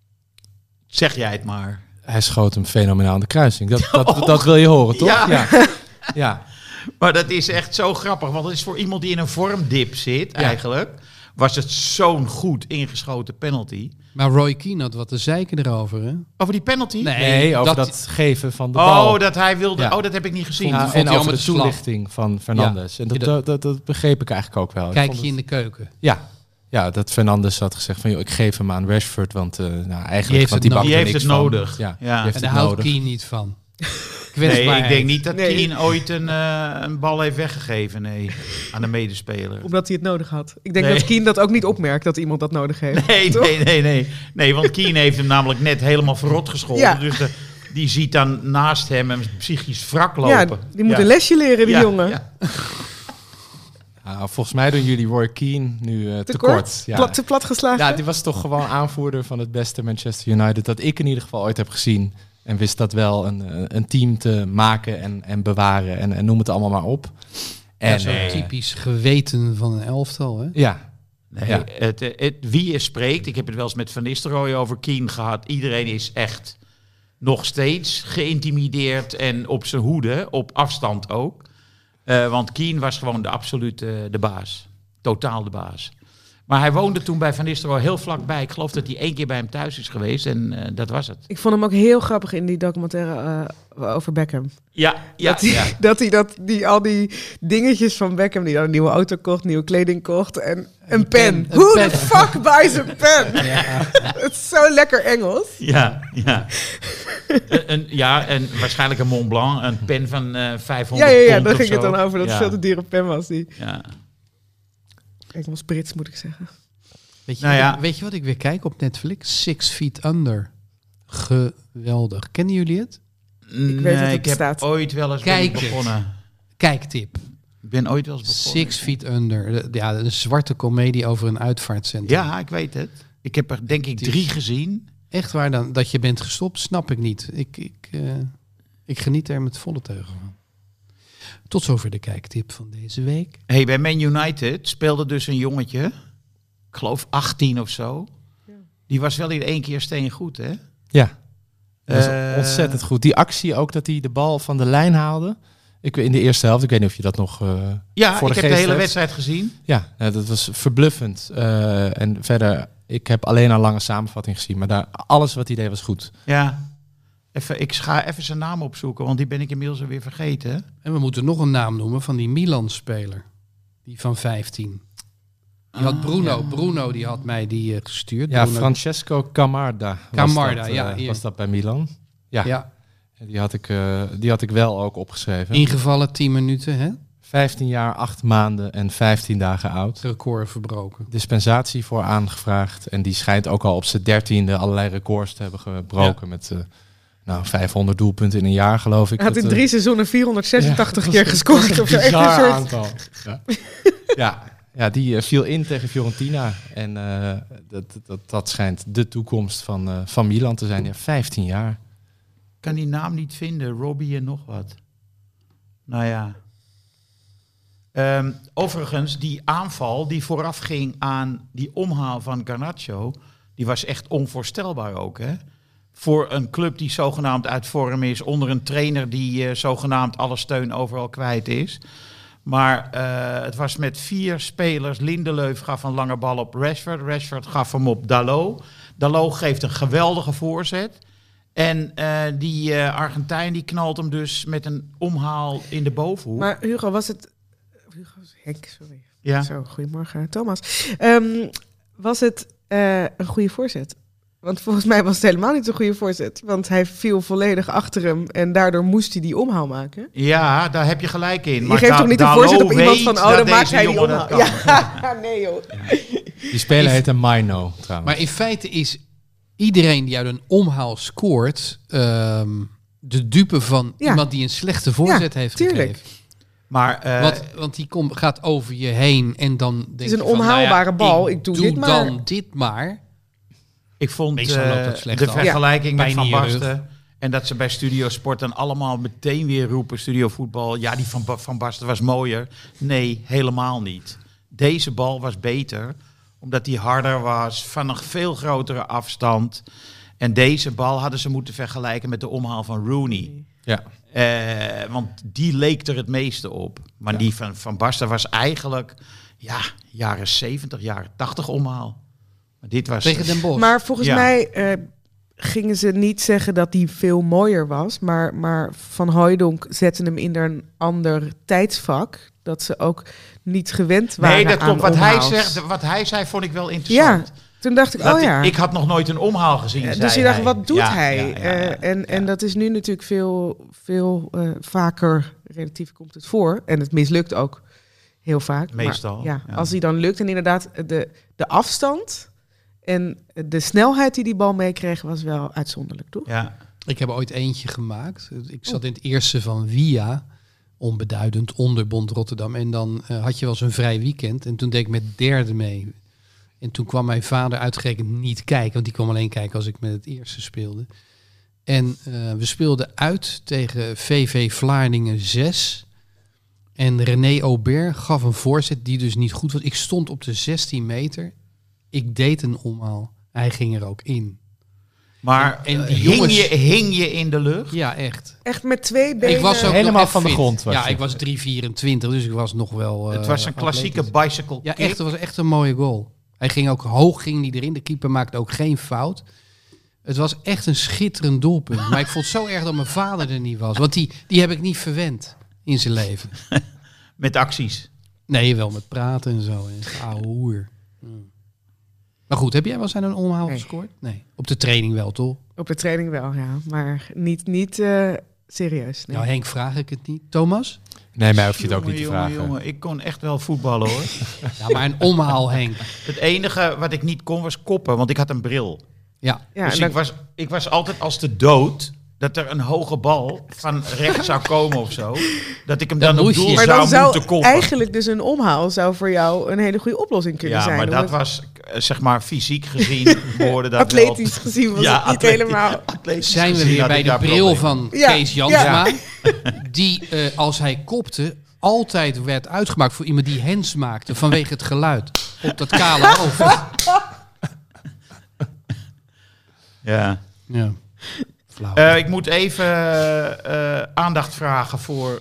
Zeg jij het maar. Hij schoot hem fenomenaal in de kruising. Dat wil je horen, toch? Ja. Ja. Maar dat is echt zo grappig. Want het is voor iemand die in een vormdip zit, eigenlijk, was het zo'n goed ingeschoten penalty. Maar Roy Keane had wat te zeiken erover, hè? Over die penalty? Nee, over dat geven van de bal. Oh, dat hij wilde... Ja. Oh, dat heb ik niet gezien. Ja, vond en hij over allemaal de te slap. toelichting van Fernandes. Ja. En dat begreep ik eigenlijk ook wel. Ik Kijk vond je in het- de keuken. Ja, dat Fernandes had gezegd van, joh, ik geef hem aan Rashford, want eigenlijk... Die heeft want het bakt Die er heeft niks het van. nodig. Ja, Ja. die heeft En het daar houdt nodig. Keane niet van. Nee, ik denk niet dat Nee. Keane ooit een bal heeft weggegeven aan de medespeler. Omdat hij het nodig had. Ik denk Nee. dat Keane dat ook niet opmerkt dat iemand dat nodig heeft. Nee, toch? nee, want Keane heeft hem namelijk net helemaal verrot gescholden. Ja. Dus die ziet dan naast hem een psychisch wrak lopen. Ja, die moet een lesje leren, die Ja, jongen. ja. Nou, volgens mij doen jullie Roy Keane nu Te kort. kort? Ja. Te plat geslagen? Ja, die was toch gewoon aanvoerder van het beste Manchester United dat ik in ieder geval ooit heb gezien. En wist dat wel een team te maken en bewaren en noem het allemaal maar op. En Zo'n typisch geweten van een elftal, hè? ja, Nee, Ja. wie er spreekt, ik heb het wel eens met Van Nistelrooy over Keane gehad. Iedereen is echt nog steeds geïntimideerd en op zijn hoede, op afstand ook. Want Keane was gewoon de absolute de baas. Totaal de baas. Maar hij woonde toen bij Van Nistelrooy heel vlakbij. Ik geloof dat hij 1 keer bij hem thuis is geweest en dat was het. Ik vond hem ook heel grappig in die documentaire over Beckham. Ja. Dat hij al die dingetjes van Beckham, die dan een nieuwe auto kocht, nieuwe kleding kocht en een pen. Een Who pen. the fuck buys a pen? Het is zo lekker Engels. Ja. En waarschijnlijk een Mont Blanc, een pen van 500 Ja, pond daar of ging het zo. dan over dat het Ja. veel te dure pen was. Die Ja. Engels-Brits moet ik zeggen. Weet je, Nou ja. weet je wat ik weer kijk op Netflix? 6 Feet Under. Geweldig. Kennen jullie het? weet dat het ik heb bestaat. ooit wel eens Kijk het. begonnen. Kijktip. Ik ben ooit wel eens begonnen. 6 Feet Under. Ja, een zwarte komedie over een uitvaartcentrum. Ja, ik weet het. Ik heb er denk ik Het is- 3 gezien. Echt waar dan dat je bent gestopt, snap ik niet. Ik geniet er met volle teugen van. Tot zover de kijktip van deze week. Hey, bij Man United speelde dus een jongetje. Ik geloof 18 of zo. Die was wel in 1 keer steengoed, hè? ja. Dat was Eh, ontzettend goed. Die actie ook, dat hij de bal van de lijn haalde. In de eerste helft, ik weet niet of je dat nog Ja, voor ik de heb de geest hele hebt. wedstrijd gezien. Ja, dat was verbluffend. En verder, ik heb alleen een lange samenvatting gezien, maar alles wat hij deed was goed. Ja. Ik ga even zijn naam opzoeken, want die ben ik inmiddels alweer vergeten. En we moeten nog een naam noemen van die Milan-speler. Die van 15. Die had Bruno. Bruno die had mij die gestuurd. Ja, Bruno. Francesco Camarda. Camarda, was dat, ja, hier. was dat bij Milan. Ja, Ja, die had ik wel ook opgeschreven. ingevallen 10 minuten, hè? 15 jaar, 8 maanden en 15 dagen oud. Record verbroken. Dispensatie voor aangevraagd. En die schijnt ook al op zijn 13e allerlei records te hebben gebroken. Met 500 doelpunten in een jaar, geloof ik. Hij had in Dat, 3 seizoenen 486 ja, keer gescoord. Of zo. Echt een bizar soort... aantal. Ja, die viel in tegen Fiorentina. En dat schijnt de toekomst van Milan te zijn. Ja, 15 jaar. Ik kan die naam niet vinden. Robbie en nog wat. Nou ja. Overigens, die aanval die vooraf ging aan die omhaal van Garnacho, die was echt onvoorstelbaar ook, hè? Voor een club die zogenaamd uit vorm is, onder een trainer die zogenaamd alle steun overal kwijt is. Maar het was met 4 spelers. Lindelöf gaf een lange bal op Rashford. Rashford gaf hem op Dalot. Dalot geeft een geweldige voorzet. En die Argentijn die knalt hem dus met een omhaal in de bovenhoek. Maar Hugo, was het... Henk, sorry. Ja. Zo, goedemorgen, Thomas. Was het een goede voorzet? Want volgens mij was het helemaal niet zo'n goede voorzet. Want hij viel volledig achter hem. En daardoor moest hij die omhaal maken. Ja, daar heb je gelijk in. Je geeft toch niet een voorzet op iemand van... Oh, dan maakt hij die jongen omhaal. dat kan. Ja, nee joh. Die speler heet een Mino trouwens. Maar in feite is iedereen die uit een omhaal scoort... de dupe van iemand die een slechte voorzet heeft tuurlijk. gegeven. Maar, Want die gaat over je heen en dan denk is een je van, onhaalbare bal, ik doe dit maar. dan dit maar. ik vond Meestal loopt dat slecht de af. vergelijking met Pijn Van in je rug. Basten... en dat ze bij Studio Sport dan allemaal meteen weer roepen... Studio Voetbal, ja, die van Basten was mooier. Nee, helemaal niet. Deze bal was beter, omdat die harder was... van een veel grotere afstand... En deze bal hadden ze moeten vergelijken met de omhaal van Rooney. Ja. Want die leek er het meeste op. Maar die van Basten was eigenlijk jaren 70, jaren 80 omhaal. Maar dit was... Tegen Den Bosch. Maar volgens mij gingen ze niet zeggen dat die veel mooier was. Maar Van Hooijdonk zette hem in een ander tijdsvak. Dat ze ook niet gewend waren Nee, dat klopt. aan Wat hij zei vond ik wel interessant. Ja, toen dacht ik, Ik had nog nooit een omhaal gezien, zei dus je dacht, hij. wat doet hij? Ja. En dat is nu natuurlijk veel vaker, relatief komt het voor. En het mislukt ook heel vaak. Meestal. Maar, ja. Als die dan lukt en inderdaad de afstand en de snelheid die bal meekreeg was wel uitzonderlijk, toch? Ja. Ik heb ooit eentje gemaakt. Ik zat in het eerste van Via, onbeduidend, onderbond Rotterdam. En dan had je wel eens een vrij weekend. En toen deed ik met derde mee. En toen kwam mijn vader uitgerekend niet kijken. Want die kwam alleen kijken als ik met het eerste speelde. En we speelden uit tegen VV Vlaardingen 6. En René Aubert gaf een voorzet die dus niet goed was. Ik stond op de 16 meter. Ik deed een omhaal. Hij ging er ook in. Maar en die jongens... hing je in de lucht? Ja, echt. Echt met twee benen? Ik was ook helemaal nog van de fit. grond. Was ja, je. ik was 3,24, dus ik was nog wel... Het was een klassieke bicycle Ja, kick. echt, het was echt een mooie goal. Hij ging ook hoog erin. De keeper maakte ook geen fout. Het was echt een schitterend doelpunt. Maar ik vond het zo erg dat mijn vader er niet was. Want die heb ik niet verwend in zijn leven. Met acties. Nee, wel met praten en zo. En ouwe hoer. Maar goed, heb jij wel eens aan een omhaal gescoord? Nee. Op de training wel, toch? Op de training wel, ja. Maar niet serieus. Nee. Nou, Henk, vraag ik het niet. Thomas? Nee, mij hoef je het ook niet te vragen. Jongen, ik kon echt wel voetballen, hoor. Ja, maar een omhaal, Henk. Het enige wat ik niet kon was koppen, want ik had een bril. Ja. Ja, Dus en dan- ik was altijd als de dood dat er een hoge bal van rechts zou komen of zo. Dat ik hem Dat dan op moest je. doel maar dan zou moeten zou koppen. eigenlijk dus een omhaal zou voor jou een hele goede oplossing kunnen Ja, zijn. maar dat omdat was, zeg maar, fysiek gezien behoorde dat wel... atletisch gezien was het niet helemaal... atletisch Zijn we gezien weer had bij ik de daar bril problemen. van Ja, Kees Jansma. Die, als hij kopte, altijd werd uitgemaakt voor iemand die hens maakte vanwege het geluid op dat kale hoofd. Ja. Ja. Flauw. Ik moet even aandacht vragen voor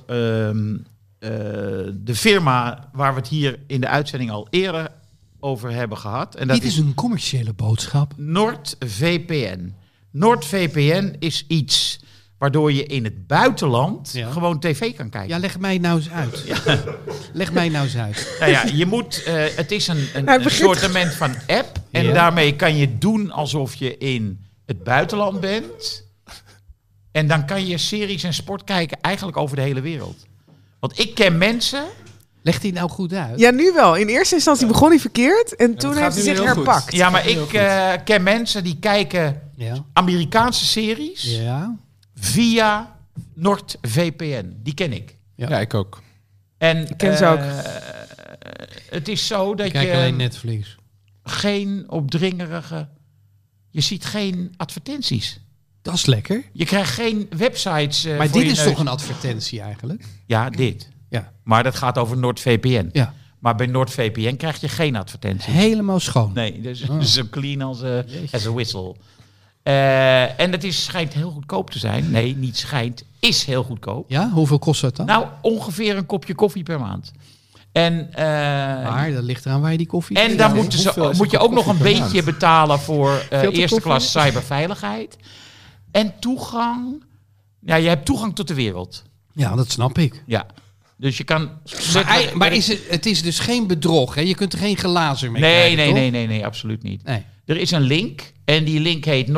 de firma waar we het hier in de uitzending al eerder over hebben gehad. En dat Dit is een commerciële boodschap. NordVPN. NordVPN is iets waardoor je in het buitenland gewoon tv kan kijken. Ja, leg mij nou eens uit. Leg mij nou eens uit. Nou ja, je moet, het is Hij een begint- soortement van app. En Ja. daarmee kan je doen alsof je in het buitenland bent. En dan kan je series en sport kijken eigenlijk over de hele wereld. Want ik ken mensen... Leg die nou goed uit. Ja, nu wel. In eerste instantie begon hij verkeerd en toen gaat heeft hij nu zich heel goed. herpakt. Ja, maar ik ken mensen die kijken Ja. Amerikaanse series Ja. via NordVPN. Die ken ik. Ja, ik ook. En Ik ken ze ook. het is zo dat Ik kijk je alleen Netflix. geen opdringerige... Je ziet geen advertenties. Dat is lekker. Je krijgt geen websites Maar voor dit je is neus. toch een advertentie eigenlijk? Ja, dit. Ja. Maar dat gaat over NordVPN. Ja. Maar bij NordVPN krijg je geen advertenties. Helemaal schoon. Nee, dus Oh. zo clean als a whistle. En het schijnt heel goedkoop te zijn. Nee, niet schijnt. Is heel goedkoop. Ja, hoeveel kost dat dan? Nou, ongeveer een kopje koffie per maand. En, Maar dat ligt eraan waar je die koffie en drinkt. dan hoeveel is moet je een ook nog een koffie per beetje maand? betalen voor te eerste koffie? klas cyberveiligheid. En toegang. Ja, je hebt toegang tot de wereld. Ja, dat snap ik. Ja. Dus je kan... Maar het is dus geen bedrog, hè? Je kunt er geen glazen mee krijgen, toch? Nee, absoluut niet. Nee. Er is een link. En die link heet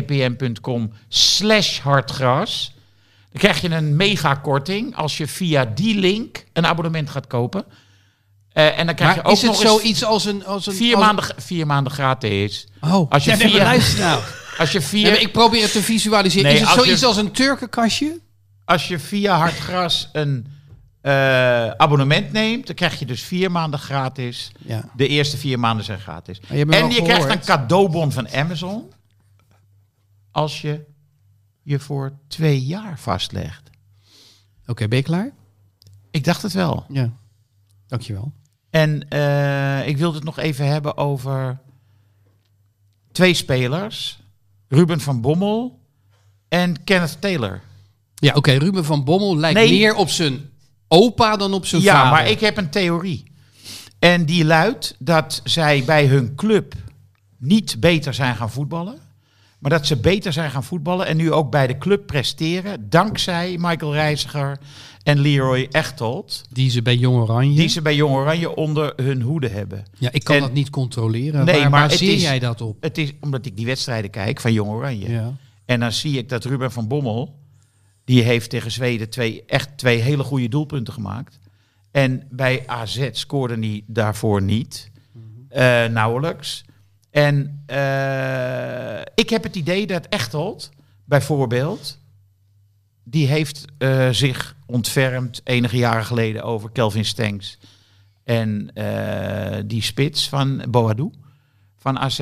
noordvpn.com/hartgras. Dan krijg je een megakorting als je via die link een abonnement gaat kopen. En dan krijg je ook is het nog eens zoiets als een... 4 maanden gratis. Oh, Als je luister nou. Als je via... Nee, maar ik probeer het te visualiseren. Nee, is het als zoiets je- als een turkenkastje? Als je via Hartgras een abonnement neemt, dan krijg je dus 4 maanden gratis. Ja. De eerste 4 maanden zijn gratis. Maar je hebt me En wel je krijgt gehoord. een cadeaubon van Amazon als je voor 2 jaar vastlegt. Oké, ben je klaar? Ik dacht het wel. Ja. Dankjewel. En ik wilde het nog even hebben over 2 spelers. Ruben van Bommel en Kenneth Taylor. Ja, oké. Ruben van Bommel lijkt Nee. meer op zijn opa dan op zijn Ja, vader. maar ik heb een theorie. En die luidt dat zij bij hun club niet beter zijn gaan voetballen. Maar dat ze beter zijn gaan voetballen en nu ook bij de club presteren. Dankzij Michael Reiziger en Leroy Echtold. Die ze bij Jong Oranje... Die ze bij Jong Oranje onder hun hoede hebben. Ja, ik kan En- dat niet controleren. Nee, Waar maar het baseer is- jij dat op? Het is omdat ik die wedstrijden kijk van Jong Oranje. Ja. En dan zie ik dat Ruben van Bommel, die heeft tegen Zweden 2 hele goede doelpunten gemaakt. En bij AZ scoorde hij daarvoor niet. Nauwelijks. En ik heb het idee dat Echtold, bijvoorbeeld, die heeft zich ontfermd enige jaren geleden over Kelvin Stengs. En die spits van Boadou, van AZ.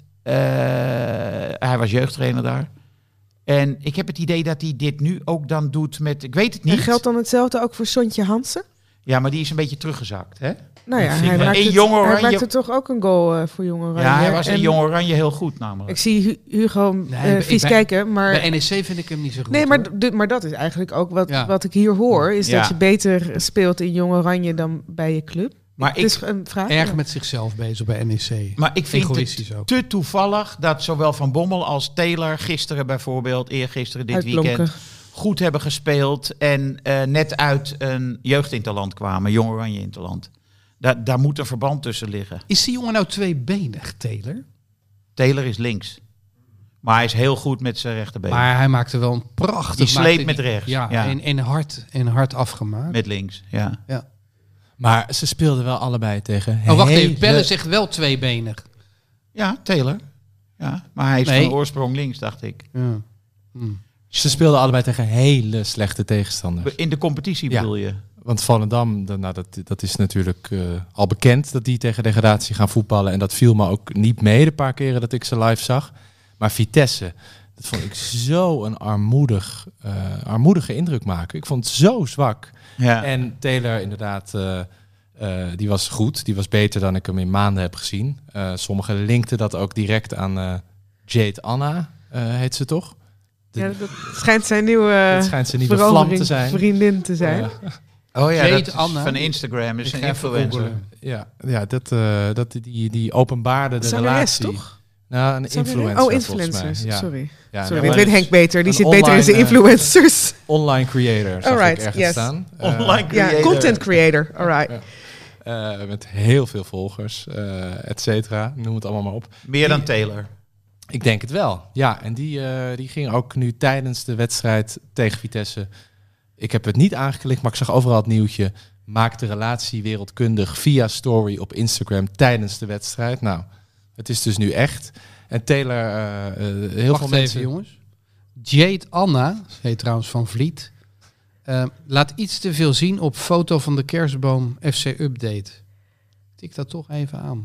Hij was jeugdtrainer daar. En ik heb het idee dat hij dit nu ook dan doet met... Ik weet het En niet. geldt dan hetzelfde ook voor Sontje Hansen? Ja, maar die is een beetje teruggezakt, hè? Nou ja, vind ik hij wel. maakte, In Jong Oranje- hij maakte toch ook een goal voor Jong Oranje. Ja, hij was in En Jong Oranje heel goed namelijk. Ik zie Hugo Nee, vies bij- kijken, maar... Bij NEC vind ik hem niet zo goed. Nee, maar, hoor. maar dat is eigenlijk ook Ja. wat ik hier hoor. Is Ja. dat je beter speelt in Jong Oranje dan bij je club. Maar Het is een vraag. Erg ja. met zichzelf bezig bij NEC. Maar ik vind Egoïstisch het ook. te toevallig dat zowel Van Bommel als Taylor gisteren bijvoorbeeld, eergisteren dit Uitblonken. weekend, goed hebben gespeeld en net uit een jeugdinterland kwamen, Jong Oranje interland. Daar moet een verband tussen liggen. Is die jongen nou tweebenig, Taylor? Taylor is links. Maar hij is heel goed met zijn rechterbeen. Maar hij maakte wel een prachtig... Die sleept maakte met die- rechts, Ja, ja. En hard afgemaakt. Met links, ja. Ja. Maar ze speelden wel allebei tegen... Oh, wacht even. hele- Pelle zegt wel tweebenig. Ja, Taylor. Ja, maar hij is Nee. van oorsprong links, dacht ik. Ja. Ze speelden allebei tegen hele slechte tegenstanders. In de competitie Ja. bedoel je? Want Volendam, dat is natuurlijk al bekend dat die tegen degradatie gaan voetballen. En dat viel me ook niet mee de paar keren dat ik ze live zag. Maar Vitesse, dat vond ik zo een armoedige indruk maken. Ik vond het zo zwak. Ja. En Taylor inderdaad, die was goed. Die was beter dan ik hem in maanden heb gezien. Sommigen linkten dat ook direct aan Jade Anna, heet ze toch? Ja, dat schijnt zijn nieuwe, Het schijnt zijn nieuwe vlam verovering, te zijn. vriendin te zijn. Oh ja, Jade dat is Anna. van Instagram. Ik Is een ga even influencer. googlen. Die openbaarde de Zangeres, relatie. toch? Nou, een Zangeres? influencer. Oh, volgens influencers. mij. Ja. Sorry. Ja, Sorry, nee, dit maar weet Henk beter. Die een zit beter in zijn online, influencers. Online creator, zag Alright, ik ergens yes. staan. Online Ja, creator. content creator. Alright. Met heel veel volgers, et cetera. Noem het allemaal maar op. Meer dan Taylor. Ik denk het wel. Ja, en die ging ook nu tijdens de wedstrijd tegen Vitesse. Ik heb het niet aangeklikt, maar ik zag overal het nieuwtje. Maak de relatie wereldkundig via story op Instagram tijdens de wedstrijd. Nou, het is dus nu echt. En Taylor, heel Wacht veel even, mensen... jongens. Jade Anna, ze heet trouwens Van Vliet, laat iets te veel zien op foto van de kerstboom FC Update. Tik dat toch even aan.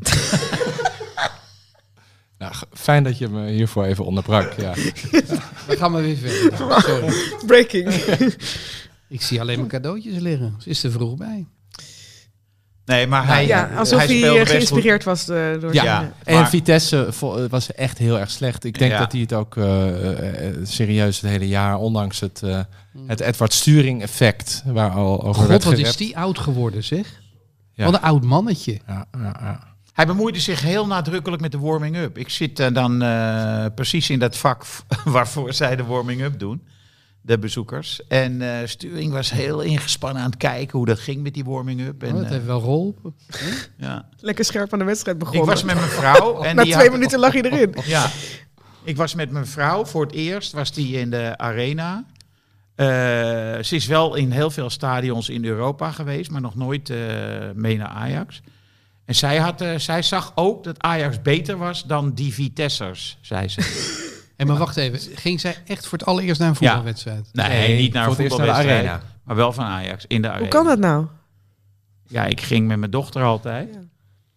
Nou, fijn dat je me hiervoor even onderbrak. Ja. Dan gaan we weer verder. Sorry. Breaking. Ik zie alleen maar cadeautjes liggen. Ze is er vroeg bij. Nee, maar hij, Ja, alsof hij speelde best geïnspireerd was door Ja, zijn... en maar- Vitesse was echt heel erg slecht. Ik denk Ja. dat hij het ook serieus het hele jaar, ondanks het Edward Sturing effect, waar al over God, werd wat gerept. is die oud geworden, zeg. Ja. Wat een oud mannetje. Ja. Hij bemoeide zich heel nadrukkelijk met de warming-up. Ik zit dan precies in dat vak waarvoor zij de warming-up doen. de bezoekers. En Sturing was heel ingespannen aan het kijken hoe dat ging met die warming-up. En, dat heeft wel geholpen. ja. Lekker scherp aan de wedstrijd begonnen. Ik was met mijn vrouw. En Na die 2 minuten lag hij erin. Ja, ik was met mijn vrouw. Voor het eerst was die in de arena. Ze is wel in heel veel stadions in Europa geweest, maar nog nooit mee naar Ajax. En zij zag ook dat Ajax beter was dan die Vitessers, zei ze. Maar wacht even, ging zij echt voor het allereerst naar een voetbalwedstrijd? Nee, niet naar een voor het eerst naar de voetbalwedstrijd, arena. maar wel van Ajax, in de arena. Hoe kan dat nou? Ja, ik ging met mijn dochter altijd. Ja.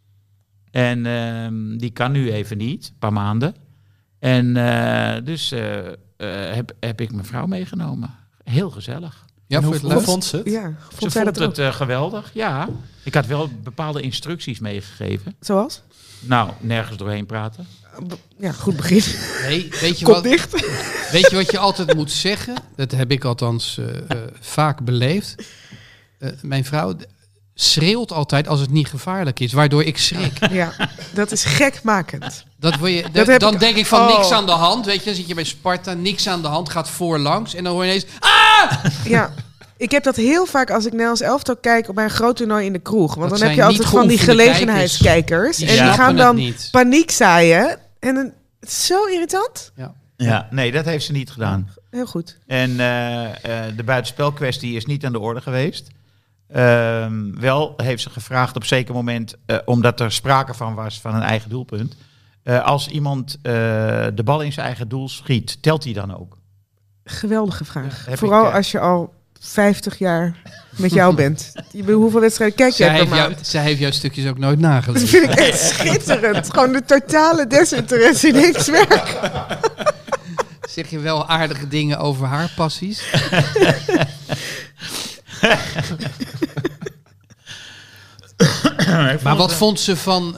En die kan nu even niet, een paar maanden. En dus heb ik mijn vrouw meegenomen. Heel gezellig. Ja, En voor het hoe leuk. vond ze het? Ja, Ze vond zij vond dat ook? het geweldig, ja. Ik had wel bepaalde instructies meegegeven. Zoals? Nou, nergens doorheen praten. Ja, goed begin. Nee, weet je Kop wat? dicht. Weet je wat je altijd moet zeggen? Dat heb ik althans vaak beleefd. Mijn vrouw schreeuwt altijd als het niet gevaarlijk is, waardoor ik schrik. Ja, dat is gekmakend. Dan heb denk ik van Oh. niks aan de hand. Weet je, dan zit je bij Sparta, niks aan de hand, gaat voorlangs. En dan hoor je ineens, ah! Ja, ik heb dat heel vaak als ik Nederlands elftal kijk op een groot toernooi in de kroeg. Want Dat dan heb je zijn altijd niet van die geoefende gelegenheidskijkers. Die En die snappen gaan het dan niet. paniek zaaien. En dan, het is zo irritant. Ja, nee, dat heeft ze niet gedaan. Heel goed. En de buitenspelkwestie is niet aan de orde geweest. Wel heeft ze gevraagd op een zeker moment, omdat er sprake van was van een eigen doelpunt. Als iemand de bal in zijn eigen doel schiet, telt hij dan ook? Geweldige vraag. heb Vooral ik, als je al 50 jaar met jou bent. Hoeveel wedstrijden kijk jij per maand? Zij heeft jouw stukjes ook nooit Dat nagelezen. vind ik echt schitterend. Gewoon de totale desinteresse in niks werk. Zeg je wel aardige dingen over haar passies? Maar wat vond ze van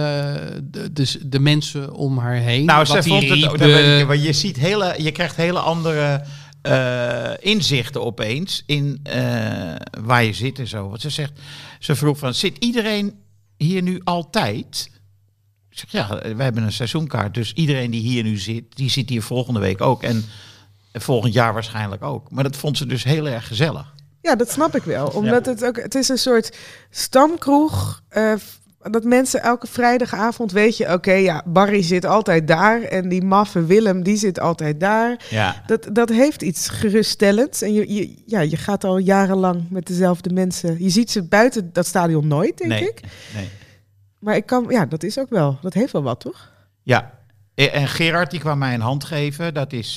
de mensen om haar heen? Nou, Wat zij die vond het ook. riepen? Want je krijgt hele andere inzichten opeens in waar je zit en zo. Want ze vroeg van, zit iedereen hier nu altijd? Ik zeg, ja, wij hebben een seizoenkaart, dus iedereen die hier nu zit, die zit hier volgende week ook. En volgend jaar waarschijnlijk ook. Maar dat vond ze dus heel erg gezellig. Ja, dat snap ik wel. Omdat het is een soort stamkroeg. Dat mensen elke vrijdagavond weet je, oké, Barry zit altijd daar. En die maffe Willem, die zit altijd daar. Ja. Dat heeft iets geruststellends. En je gaat al jarenlang met dezelfde mensen. Je ziet ze buiten dat stadion nooit, denk ik. Nee. Maar dat is ook wel. Dat heeft wel wat, toch? Ja. En Gerard, die kwam mij een hand geven. Dat is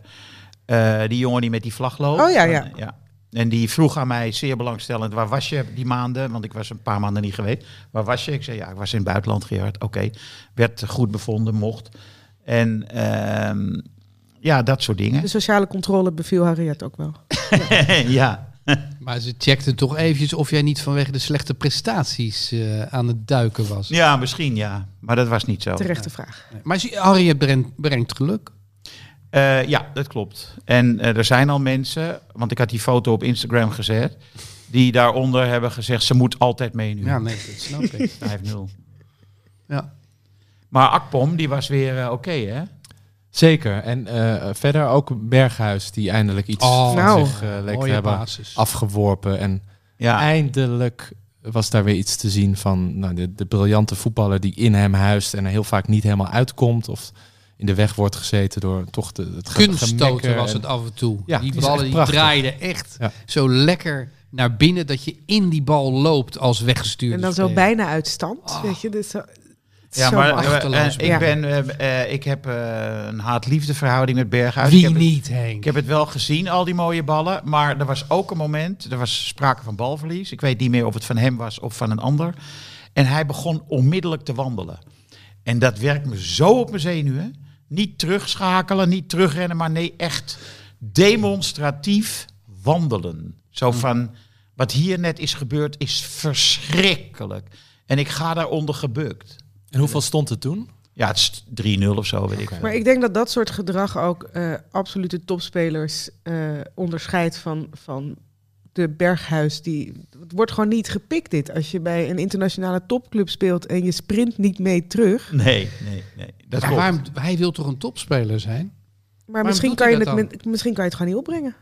die jongen die met die vlag loopt. Oh ja. En die vroeg aan mij, zeer belangstellend, waar was je die maanden? Want ik was een paar maanden niet geweest. Waar was je? Ik zei, ik was in het buitenland, Gerard. Oké. Werd goed bevonden, mocht. En dat soort dingen. De sociale controle beviel Harriet ook wel. Ja. Maar ze checkte toch eventjes of jij niet vanwege de slechte prestaties aan het duiken was. Ja, misschien ja. Maar dat was niet zo. Terechte vraag. Maar Harriet brengt geluk. Ja, dat klopt. En er zijn al mensen, want ik had die foto op Instagram gezet, die daaronder hebben gezegd, ze moet altijd mee nu. Ja, nee, dat snap ik. 5-0. Ja. Maar Akpom, die was weer oké, hè? Zeker. En verder ook Berghuis, die eindelijk iets van zich leek te mooie hebben basis. afgeworpen. En Ja. eindelijk was daar weer iets te zien van de briljante voetballer die in hem huist en er heel vaak niet helemaal uitkomt of in de weg wordt gezeten door toch het Kunststoten gemekker was en- het af en toe. Ja, die het is ballen echt die prachtig. draaiden echt Ja. zo lekker naar binnen dat je in die bal loopt als weggestuurde En dan zo speler. bijna uit stand, weet je. Dus Ja, zo maar achterloos. ik heb een haat-liefde verhouding met Berghuis. Wie Ik heb niet, Henk? Ik heb het wel gezien, al die mooie ballen. Maar er was ook een moment, er was sprake van balverlies. Ik weet niet meer of het van hem was of van een ander. En hij begon onmiddellijk te wandelen. En dat werkt me zo op mijn zenuwen. Niet terugschakelen, niet terugrennen, maar nee, echt demonstratief wandelen. Zo van, wat hier net is gebeurd is verschrikkelijk. En ik ga daaronder gebukt. En hoeveel stond het toen? Ja, het is 3-0 of zo, weet ik. Maar ik denk dat dat soort gedrag ook absolute topspelers onderscheidt van de Berghuis. Het wordt gewoon niet gepikt dit. Als je bij een internationale topclub speelt en je sprint niet mee terug. Nee. Dat Maar klopt. hij wil toch een topspeler zijn? Maar misschien doet kan, hij je dat misschien kan je het gewoon niet opbrengen.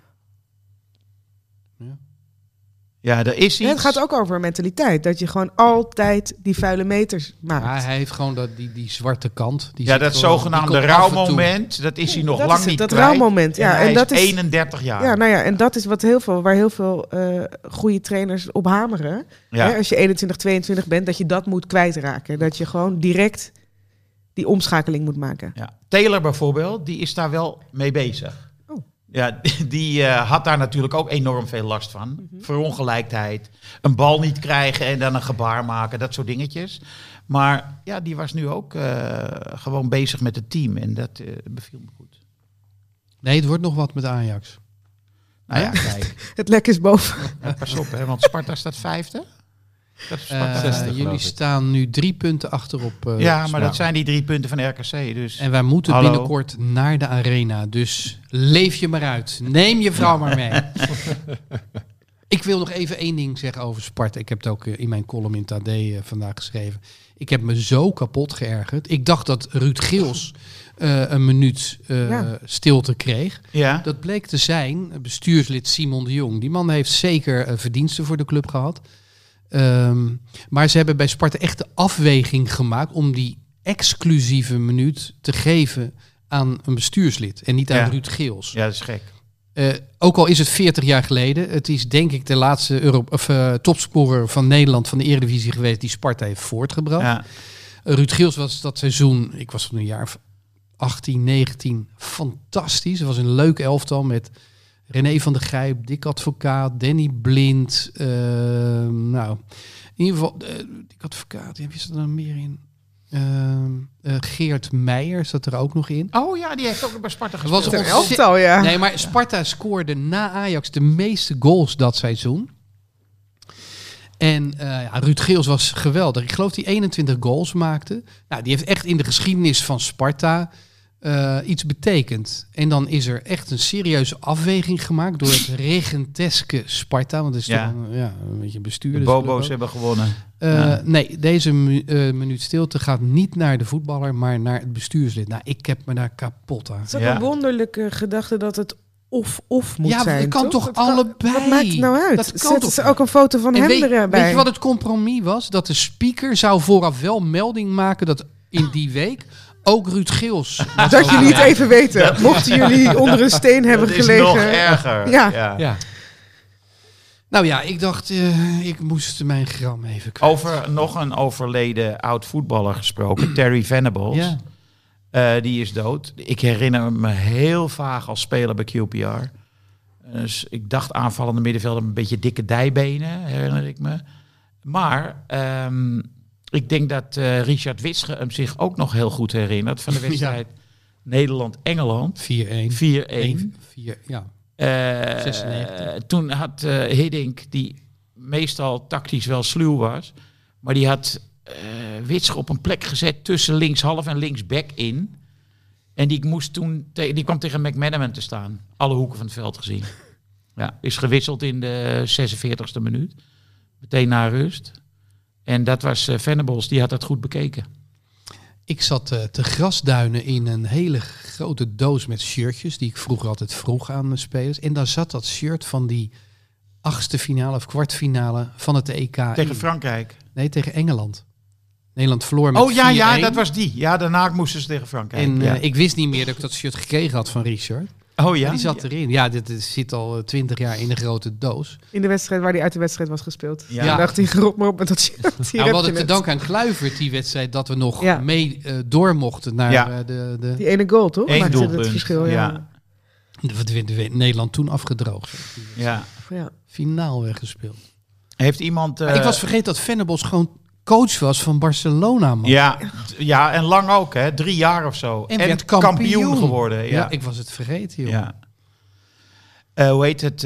Ja, er is iets. Ja, het gaat ook over mentaliteit. Dat je gewoon altijd die vuile meters maakt. Ja, hij heeft gewoon die zwarte kant. Die Ja, zit dat gewoon- zogenaamde die komt af en toe. rouwmoment, dat is hij nog dat lang is het, niet dat kwijt. rouwmoment, ja. En hij En dat is is 31 jaar. Ja, nou ja, en dat is wat waar heel veel goede trainers op hameren. Ja. Hè, als je 21, 22 bent, dat je dat moet kwijtraken. Dat je gewoon direct die omschakeling moet maken. Ja. Taylor bijvoorbeeld, die is daar wel mee bezig. Oh. Ja, die had daar natuurlijk ook enorm veel last van. Verongelijkheid, een bal niet krijgen en dan een gebaar maken, dat soort dingetjes. Maar ja, die was nu ook gewoon bezig met het team en dat beviel me goed. Nee, het wordt nog wat met Ajax. Nou ja, kijk, Het lek is boven. pas op, hè, want Sparta staat 5e. Dat is Sparta 60, Jullie geloof ik. staan nu 3 punten achter op ja, maar Sparta. dat zijn die 3 punten van RKC. Dus. En wij moeten Hallo. binnenkort naar de arena. Dus leef je maar uit. Neem je vrouw maar mee. Ik wil nog even één ding zeggen over Sparta. Ik heb het ook in mijn column in het AD vandaag geschreven. Ik heb me zo kapot geërgerd. Ik dacht dat Ruud Geels een minuut stilte kreeg. Ja. Dat bleek te zijn bestuurslid Simon de Jong. Die man heeft zeker verdiensten voor de club gehad. Maar ze hebben bij Sparta echt de afweging gemaakt om die exclusieve minuut te geven aan een bestuurslid en niet aan Ja. Ruud Geels. Ja, dat is gek. Ook al is het 40 jaar geleden, het is denk ik de laatste topscorer van Nederland van de Eredivisie geweest die Sparta heeft voortgebracht. Ja. Ruud Geels was dat seizoen, ik was van een jaar 18, 19, fantastisch. Het was een leuk elftal met René van der Gijp, Dick Advocaat, Danny Blind. Nou, in ieder geval, Dick Advocaat, wie zat er dan meer in? Geert Meijer zat er ook nog in. Oh ja, die heeft ook bij Sparta Het was gespeeld. een Een elftal, ja. Nee, maar Sparta scoorde na Ajax de meeste goals dat seizoen. En Ruud Geels was geweldig. Ik geloof die 21 goals maakte. Nou, die heeft echt in de geschiedenis van Sparta iets betekend. En dan is er echt een serieuze afweging gemaakt door het regenteske Sparta. Want het is Ja. toch een beetje bestuur. De dus Bobo's ook. hebben gewonnen. Nee, deze minuut stilte gaat niet naar de voetballer, maar naar het bestuurslid. Nou, ik heb me daar kapot aan. Het is ook Ja. een wonderlijke gedachte dat het of moet Ja, zijn. het kan toch Het kan- allebei? Wat maakt het nou uit? Dat kan Zetten toch? ze ook een foto van En hem weet erbij. je wat het compromis was? Dat de speaker zou vooraf wel melding maken dat in die week ook Ruud Geels... Dat jullie het even weten. Mochten jullie onder een steen hebben Dat is gelegen. nog erger. Ja. Ja. Nou ja, ik dacht, ik moest mijn gram even kwijt. Over nog een overleden oud voetballer gesproken, Terry Venables. Ja. Die is dood. Ik herinner me heel vaag als speler bij QPR. Dus ik dacht aanvallende middenvelder met een beetje dikke dijbenen, herinner ik me. Maar ik denk dat Richard Witsche hem zich ook nog heel goed herinnert van de wedstrijd Nederland-Engeland. 4-1. 4-1. 4, ja. 96. Toen had Hiddink, die meestal tactisch wel sluw was, maar die had Witsche op een plek gezet tussen linkshalf en linksback in. En die moest toen die kwam tegen McManaman te staan. Alle hoeken van het veld gezien. Ja, is gewisseld in de 46e minuut. Meteen na rust. En dat was Venables, die had dat goed bekeken. Ik zat te grasduinen in een hele grote doos met shirtjes die ik vroeger altijd vroeg aan mijn spelers. En daar zat dat shirt van die 8e finale of kwartfinale van het EK Tegen in. Frankrijk. Nee, tegen Engeland. Nederland verloor met 4-1. Oh ja, dat was die. Ja, daarna moesten ze tegen Frankrijk. En ja. ik wist niet meer dat ik dat shirt gekregen had van Richard. Oh ja? Die zat erin. Ja, dit zit al 20 jaar in de grote doos. In de wedstrijd waar hij uit de wedstrijd was gespeeld. Ja. Ja. Dacht hij, gerot maar op met dat shirt. Hier Nou, heb we hadden je te het. danken aan Kluivert die wedstrijd dat we nog Ja. mee door mochten naar Ja. de Die ene goal, toch? Eén Maakte doelpunt. het verschil, ja. Nederland toen afgedroogd. Ja. Ja. Finaal weggespeeld. Heeft iemand... Maar ik was vergeten dat Venables gewoon coach was van Barcelona, man. Ja, en lang ook, hè. 3 jaar of zo. En werd kampioen geworden. Ja. Ja, ik was het vergeten, joh. Ja. Hoe heet het?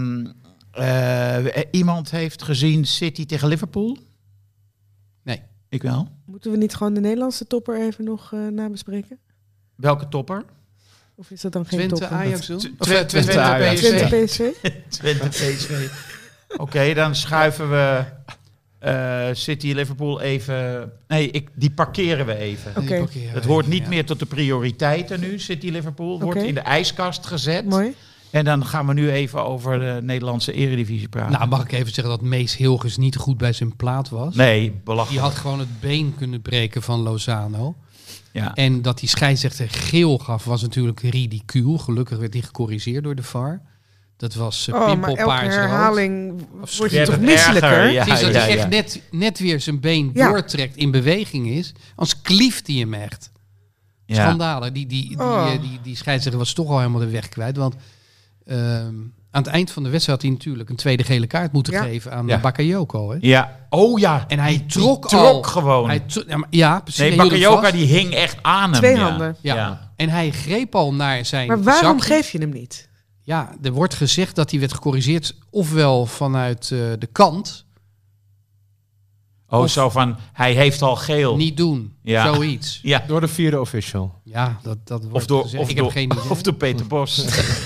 Iemand heeft gezien City tegen Liverpool? Nee. Ik wel. Moeten we niet gewoon de Nederlandse topper even nog nabespreken? Welke topper? Of is dat dan geen Twente, topper? Ajax doen? Twente, Ajax. PSV. Twente PSV? Twente PSV. Oké, dan schuiven we City, Liverpool even... Nee, die parkeren we even. Oké. Het hoort niet meer tot de prioriteiten nu, City, Liverpool. Wordt in de ijskast gezet. Mooi. En dan gaan we nu even over de Nederlandse eredivisie praten. Nou, mag ik even zeggen dat Mees Hilgers niet goed bij zijn plaat was? Nee, belachelijk. Die had gewoon het been kunnen breken van Lozano. Ja. En dat die scheidsrechter geel gaf was natuurlijk ridicuul. Gelukkig werd die gecorrigeerd door de VAR. Dat was maar elke pimpelpaars herhaling wordt je Ja, toch dat misselijker? erger, ja. Het is dat hij echt net weer zijn been doortrekt, in beweging is. Als klieft hij hem echt. Ja. Schandalen. Die scheidsrechter was toch al helemaal de weg kwijt. Want aan het eind van de wedstrijd had hij natuurlijk een tweede gele kaart moeten geven aan Bakayoko. Hè? Ja. Oh ja. En hij Die trok gewoon. Hij precies. Nee, Hij hield hem Bakayoko vast. die hing echt aan hem. 2 handen. Ja. En hij greep al naar zijn Maar waarom zakje. geef je hem niet? Ja, er wordt gezegd dat hij werd gecorrigeerd ofwel vanuit de kant. Oh, Of- zo van, hij heeft al geel. Niet doen, Ja. zoiets. Ja. Door de vierde official. Ja, dat wordt Of door, gezegd. Ik heb geen idee. of door Peter Bos.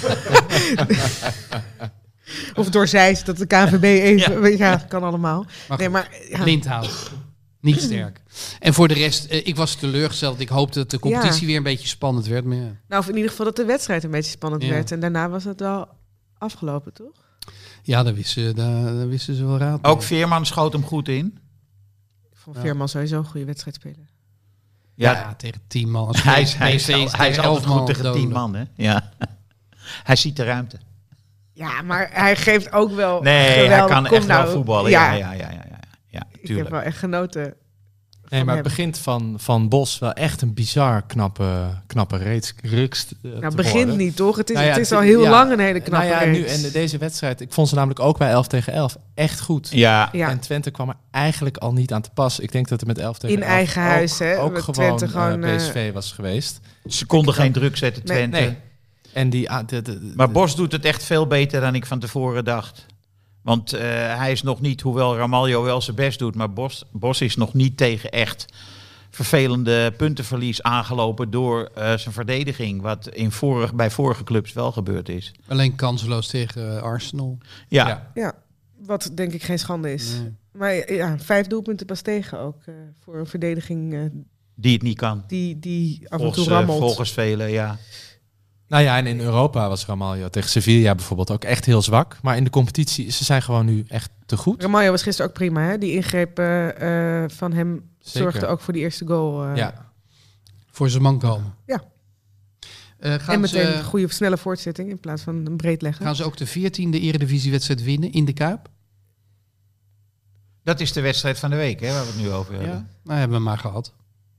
Of door Zeist, dat de KNVB even... Ja, kan allemaal. Maar Nee, goed, maar... Ja. Lindhout. Niet sterk. En voor de rest, ik was teleurgesteld. Ik hoopte dat de competitie weer een beetje spannend werd. Maar ja. Nou, of in ieder geval dat de wedstrijd een beetje spannend Ja. werd. En daarna was het wel afgelopen, toch? Ja, daar wisten ze wel raad mee. Ook Veerman schoot hem goed in. Ik vond Veerman sowieso een goede wedstrijd spelen. Ja, tegen 10 man. Als Hij is PSV altijd 11 goed tegen doden. 10 man. Hè? Ja. Hij ziet de ruimte. Ja, maar hij geeft ook wel Nee, hij geweldig. kan Kom echt nou. wel voetballen. Ja, Ja, ik heb tuurlijk. wel echt genoten. Nee, maar hem. het begint van Bos wel echt een bizar knappe reeks. Nou, het begint niet, toch? Het is, Nou ja, het is het- al heel ja. lang een hele knappe Nou ja, nu reeks. en deze wedstrijd, ik vond ze namelijk ook bij 11 tegen 11 echt goed. Ja. Ja. En Twente kwam er eigenlijk al niet aan te pas. Ik denk dat het met 11 tegen In 11 eigen ook, huis, hè, ook met gewoon, Twente gewoon, PSV was geweest. Ze konden geen druk zetten, Nee. Twente. Nee. En die, Maar Bos doet het echt veel beter dan ik van tevoren dacht. Want hij is nog niet, hoewel Ramaljo wel zijn best doet, maar Bos is nog niet tegen echt vervelende puntenverlies aangelopen door zijn verdediging. Wat bij vorige clubs wel gebeurd is. Alleen kansloos tegen Arsenal. Ja. Ja, wat denk ik geen schande is. Nee. Maar ja, 5 doelpunten pas tegen ook. Voor een verdediging Die het niet kan. die af en toe rammelt. Volgens velen, ja. Nou ja, en in Europa was Ramaljo tegen Sevilla bijvoorbeeld ook echt heel zwak. Maar in de competitie, ze zijn gewoon nu echt te goed. Ramaljo was gisteren ook prima, hè? Die ingreep van hem zorgde ook voor die eerste goal. Ja. Voor zijn man komen. Ja. Gaan En meteen ze- een goede snelle voortzetting in plaats van een breed leggen. Gaan ze ook de 14e eredivisiewedstrijd winnen in de Kuip? Dat is de wedstrijd van de week, hè, waar we het nu over hebben. Ja. Nou, hebben we maar gehad.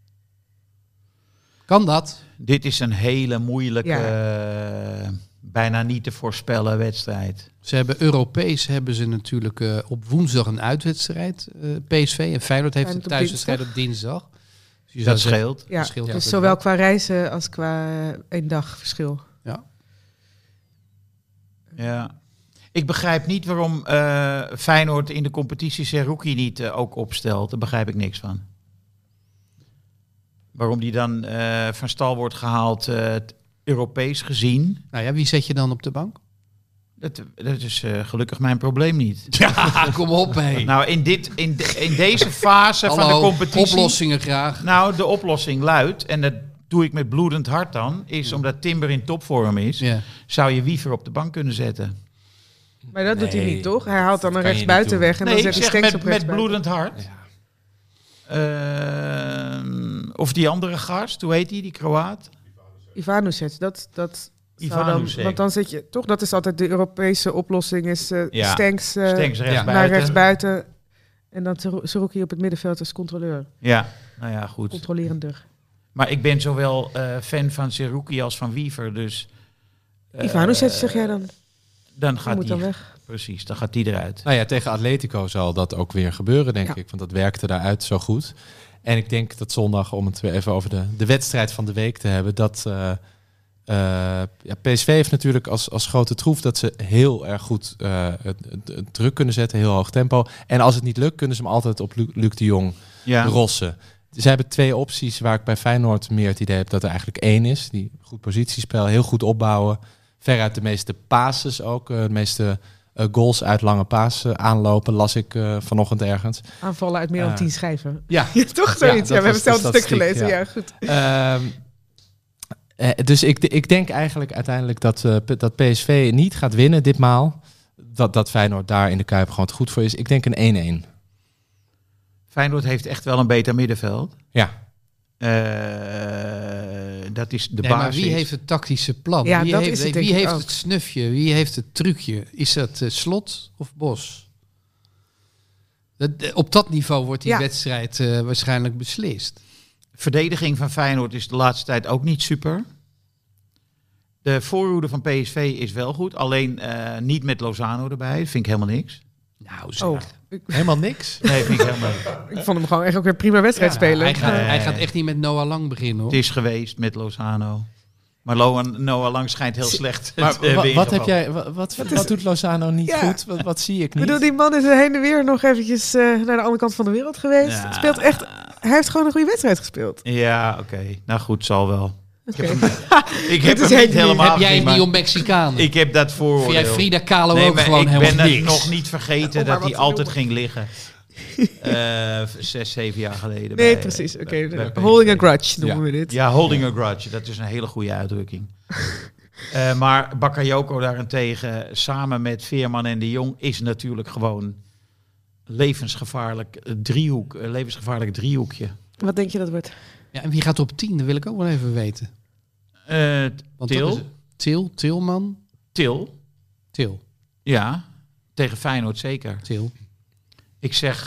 Kan dat? Dit is een hele moeilijke, bijna niet te voorspellen wedstrijd. Ze hebben Europees natuurlijk op woensdag een uitwedstrijd. PSV en Feyenoord heeft Feyenoord een op thuiswedstrijd op dinsdag. Dus je Dat zou zeggen- scheelt. Ja, scheelt dus altijd zowel wel. qua reizen als qua 1 dag verschil. Ja. Ik begrijp niet waarom Feyenoord in de competitie Seruki niet ook opstelt. Daar begrijp ik niks van. Waarom die dan van stal wordt gehaald, Europees gezien. Nou ja, wie zet je dan op de bank? Dat is gelukkig mijn probleem niet. Ja, kom op, hé. Nou, in deze fase van de Hallo, competitie... oplossingen graag. Nou, de oplossing luidt, en dat doe ik met bloedend hart dan, is omdat Timber in topvorm is, Ja. zou je Wiever op de bank kunnen zetten. Maar dat doet hij Nee, niet, toch? Hij haalt dan dat een kan je niet rechtsbuiten doen. weg en Nee, dan ik zet hij zeg Stenks op met rechtsbuiten. bloedend hart. Of die andere gast, hoe heet die Kroaat? Ivanusek, dat zou dan... Ivanusek. Want dan zit je... Toch, dat is altijd de Europese oplossing, is Ja. Stenks Stenks rechtsbuiten. naar rechtsbuiten. En dan Seruki op het middenveld als controleur. Ja, nou ja, goed. Controlerender. Maar ik ben zowel fan van Seruki als van Wiever, dus... Ivanusek zeg jij dan? Dan Die gaat moet dan die, weg. precies, dan gaat die eruit. Nou ja, tegen Atletico zal dat ook weer gebeuren, denk Ja. ik. Want dat werkte daaruit zo goed. En ik denk dat zondag, om het weer even over de wedstrijd van de week te hebben, dat PSV heeft natuurlijk als grote troef dat ze heel erg goed het druk kunnen zetten, heel hoog tempo. En als het niet lukt, kunnen ze hem altijd op Luc de Jong Ja. rossen. Ze hebben 2 opties waar ik bij Feyenoord meer het idee heb dat er eigenlijk 1 is. Die goed positiespel, heel goed opbouwen. Veruit de meeste passes ook, de meeste goals uit lange paas aanlopen, las ik vanochtend ergens. Aanvallen uit meer dan 10 schijven. Ja. Toch zoiets? dat we hebben was zelf de een stuk statistiek, gelezen. ja. Ja, goed. Dus ik denk eigenlijk uiteindelijk dat PSV niet gaat winnen ditmaal. Dat Feyenoord daar in de Kuip gewoon te goed voor is. Ik denk een 1-1. Feyenoord heeft echt wel een beter middenveld. Ja. Dat is de Maar basis. wie heeft het tactische plan? Ja, wie dat heeft, is het, denk wie ik heeft ook. het snufje? Wie heeft het trucje? Is dat Slot of Bos? Op dat niveau wordt die wedstrijd waarschijnlijk beslist. Verdediging van Feyenoord is de laatste tijd ook niet super. De voorhoede van PSV is wel goed. Alleen niet met Lozano erbij. Dat vind ik helemaal niks. Nou, Helemaal niks? Nee, vind ik helemaal niks. Ik vond hem gewoon echt ook weer prima wedstrijd spelen. Hij gaat echt niet met Noah Lang beginnen, hoor. Het is geweest met Lozano. Maar Noah Lang schijnt heel slecht. Maar wat heb jij? Wat doet Lozano niet goed? Wat zie ik Ik niet? bedoel, die man is heen en weer nog eventjes naar de andere kant van de wereld geweest. Ja. Speelt echt, hij heeft gewoon een goede wedstrijd gespeeld. Ja, oké. Nou goed, zal wel. Oké. Ik heb is hem Henk niet helemaal Heb jij gezien, een maar nieuw Mexicanen? ik heb dat vooroordeel. Vind jij Frida Kahlo Nee, ook maar gewoon ik helemaal ben niks? het nog niet vergeten Om maar dat hij wat te altijd noemen. ging liggen. 6, 7 jaar geleden. Nee, bij- precies. Oké, bij PSV. holding a grudge noemen Ja. we dit. Ja, holding a grudge. Dat is een hele goede uitdrukking. Maar Bakayoko daarentegen, samen met Veerman en de Jong, is natuurlijk gewoon levensgevaarlijk driehoekje. Wat denk je dat wordt? Ja, en wie gaat op 10? Dat wil ik ook wel even weten. Want Til. dat is Tilman. Til. Ja, tegen Feyenoord zeker. Til. Ik zeg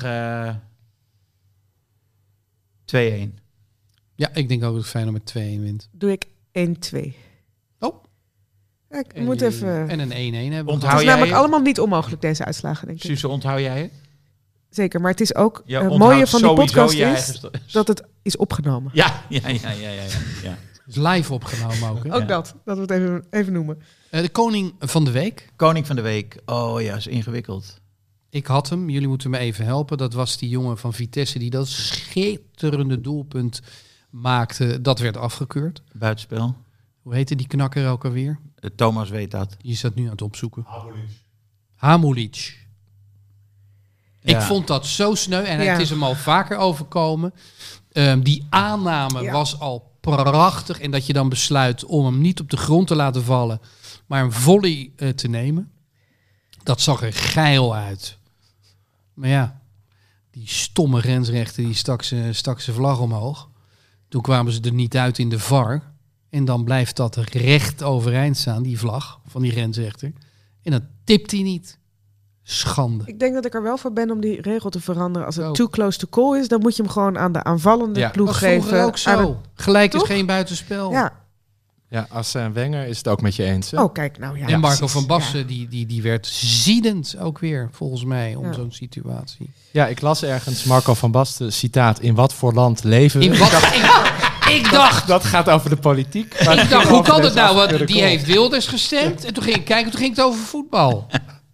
2-1. Ja, ik denk ook dat Feyenoord met 2-1 wint. Doe ik 1-2. Oh. Ja, ik moet even... En een 1-1 hebben we. Onthoud Het is jij namelijk het? allemaal niet onmogelijk, deze uitslagen, denk ik. Suze, onthoud jij het? Zeker, maar het is ook... Ja, het onthoud mooie van die sowieso podcast je is eigen dat het is opgenomen. Ja. Het is live opgenomen ook. Hè? Ook dat we het even noemen. De koning van de week. Koning van de week. Oh ja, is ingewikkeld. Ik had hem. Jullie moeten me even helpen. Dat was die jongen van Vitesse die dat schitterende doelpunt maakte. Dat werd afgekeurd. Buitenspel. Hoe heette die knakker ook alweer? Thomas weet dat. Je is dat nu aan het opzoeken. Hamulic. Ja. Ik vond dat zo sneu. En Ja. het is hem al vaker overkomen. Die aanname was al prachtig. En dat je dan besluit om hem niet op de grond te laten vallen. Maar een volley te nemen. Dat zag er geil uit. Maar ja, die stomme grensrechter die stak zijn vlag omhoog. Toen kwamen ze er niet uit in de VAR. En dan blijft dat recht overeind staan, die vlag van die grensrechter. En dan tipt hij niet. Schande. Ik denk dat ik er wel voor ben om die regel te veranderen. Als het Ook. too close to call is, dan moet je hem gewoon aan de aanvallende Ja. ploeg Was vroeger geven. ook Aan zo. Gelijk is Toch? geen buitenspel. ja. Ja, Arsène Wenger is het ook met je eens. Hè? Oh, kijk, nou ja. En Marco precies. van Basten, die werd ziedend ook weer, volgens mij, om Ja. zo'n situatie. Ja, ik las ergens Marco van Basten, citaat, in wat voor land leven we? Ik dacht, Dat gaat over de politiek. maar ik dacht, hoe kan het nou? afgekeurde Want die goal. heeft Wilders gestemd. En toen ging ik kijken, toen ging het over voetbal.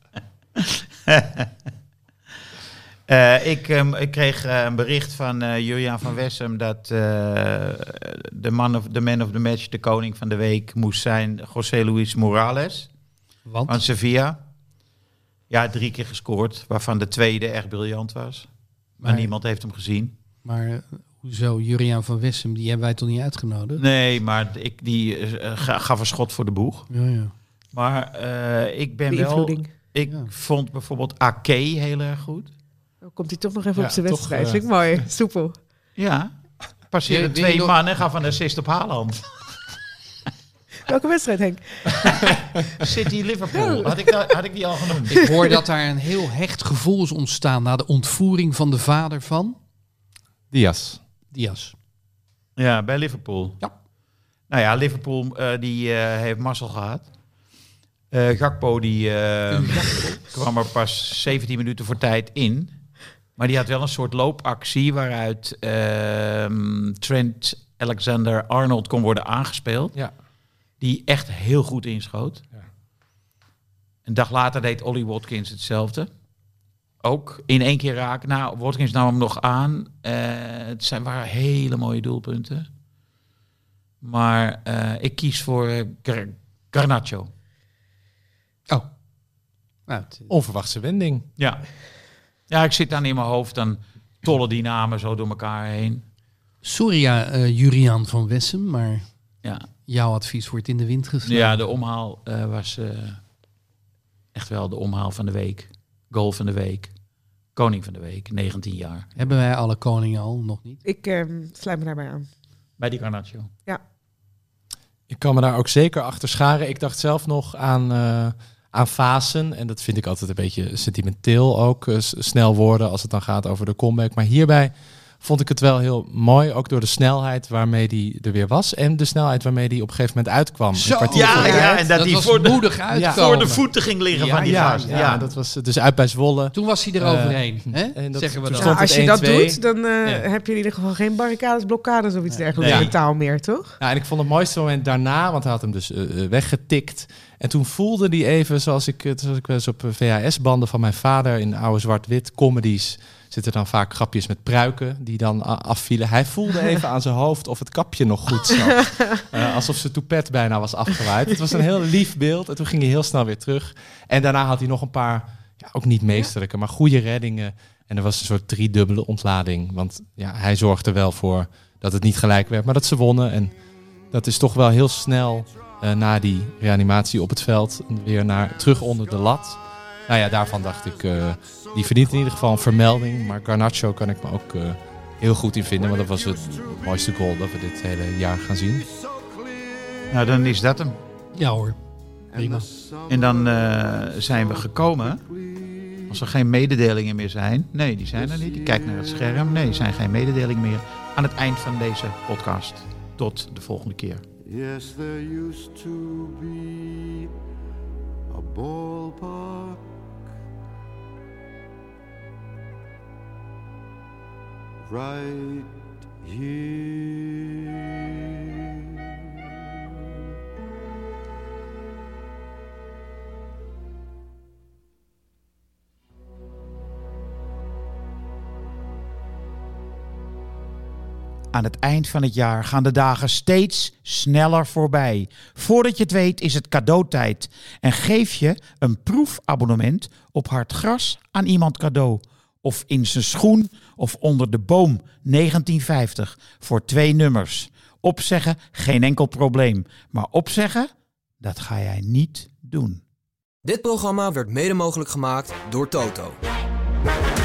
Ik kreeg een bericht van Julian van Wessem dat de man of the match, de koning van de week, moest zijn José Luis Morales van Want? Sevilla. Ja, 3 keer gescoord, waarvan de tweede echt briljant was. Maar Maar- niemand heeft hem gezien. Maar hoezo, Juriaan van Wessem, die hebben wij toch niet uitgenodigd? Nee, maar die gaf een schot voor de boeg. Ja. Maar ik ben wel... Beïnvloeding. Ik Ja. vond bijvoorbeeld Ake heel erg goed. Dan komt hij toch nog even Ja, op zijn toch, wedstrijd. ja. Vind ik mooi. Soepel. Ja, passeerde Wil je 2 nog- mannen, gaf een assist op Haaland. Welke wedstrijd, Henk? City Liverpool, had ik die al genoemd. Ik hoor dat daar een heel hecht gevoel is ontstaan na de ontvoering van de vader van Diaz. Diaz. Ja, bij Liverpool. Ja. Nou ja, Liverpool die heeft mazzel gehad. Gakpo die kwam er pas 17 minuten voor tijd in. Maar die had wel een soort loopactie waaruit Trent Alexander-Arnold kon worden aangespeeld. Ja. Die echt heel goed inschoot. Ja. Een dag later deed Ollie Watkins hetzelfde. Ook in 1 keer raken. Nou, Watkins nam hem nog aan. Waren hele mooie doelpunten. Maar ik kies voor Garnacho. Oh. onverwachte wending. Ja. Ja, ik zit dan in mijn hoofd, dan tollen die namen zo door elkaar heen. Sorry, Juriaan van Wessem, maar Ja, jouw advies wordt in de wind geslagen. ja de omhaal was echt wel de omhaal van de week. Goal van de week. Koning van de week, 19 jaar. Hebben wij alle koningen al? Nog niet? Ik sluit me daarbij aan. Bij die Garnacho. Ik kan me daar ook zeker achter scharen. Ik dacht zelf nog aan fasen. En dat vind ik altijd een beetje sentimenteel ook. Snel worden als het dan gaat over de comeback. Maar hierbij vond ik het wel heel mooi. Ook door de snelheid waarmee die er weer was. En de snelheid waarmee die op een gegeven moment uitkwam. Zo, Een kwartier Ja, voor- ja, en dat die was voor de- moedig uitkomen. Voor de voeten ging liggen van die gast. Ja, dat was dus uit bij Zwolle. Toen was hij er overheen, hè? en dat- Zeggen we toen dan. stond als het je dat 1-2. doet, dan heb je in ieder geval geen barricades, blokkades of iets dergelijks Nee. in de taal meer, toch? Ja, en ik vond het mooiste moment daarna, want hij had hem dus weggetikt. En toen voelde hij even, zoals ik wel eens op VHS-banden van mijn vader in oude zwart-wit comedies zitten dan vaak grapjes met pruiken die dan afvielen. Hij voelde even aan zijn hoofd of het kapje nog goed zat. Alsof zijn toepet bijna was afgewaaid. Het was een heel lief beeld en toen ging hij heel snel weer terug. En daarna had hij nog een paar, ook niet meesterlijke, maar goede reddingen. En er was een soort driedubbele ontlading. Want ja, hij zorgde wel voor dat het niet gelijk werd, maar dat ze wonnen. En dat is toch wel heel snel na die reanimatie op het veld weer terug onder de lat. Nou ja, daarvan dacht ik, die verdient in ieder geval een vermelding. Maar Garnacho kan ik me ook heel goed in vinden. Want dat was het mooiste goal dat we dit hele jaar gaan zien. Nou, dan is dat hem. Ja hoor. Prima. En dan zijn we gekomen. Als er geen mededelingen meer zijn. Nee, die zijn er niet. Ik kijk naar het scherm. Nee, er zijn geen mededelingen meer. Aan het eind van deze podcast. Tot de volgende keer. Yes, there used to be a ballpark right here. Aan het eind van het jaar gaan de dagen steeds sneller voorbij. Voordat je het weet is het cadeautijd. En geef je een proefabonnement op Hartgras aan iemand cadeau. Of in zijn schoen of onder de boom 1950 voor 2 nummers. Opzeggen, geen enkel probleem. Maar opzeggen, dat ga jij niet doen. Dit programma werd mede mogelijk gemaakt door Toto.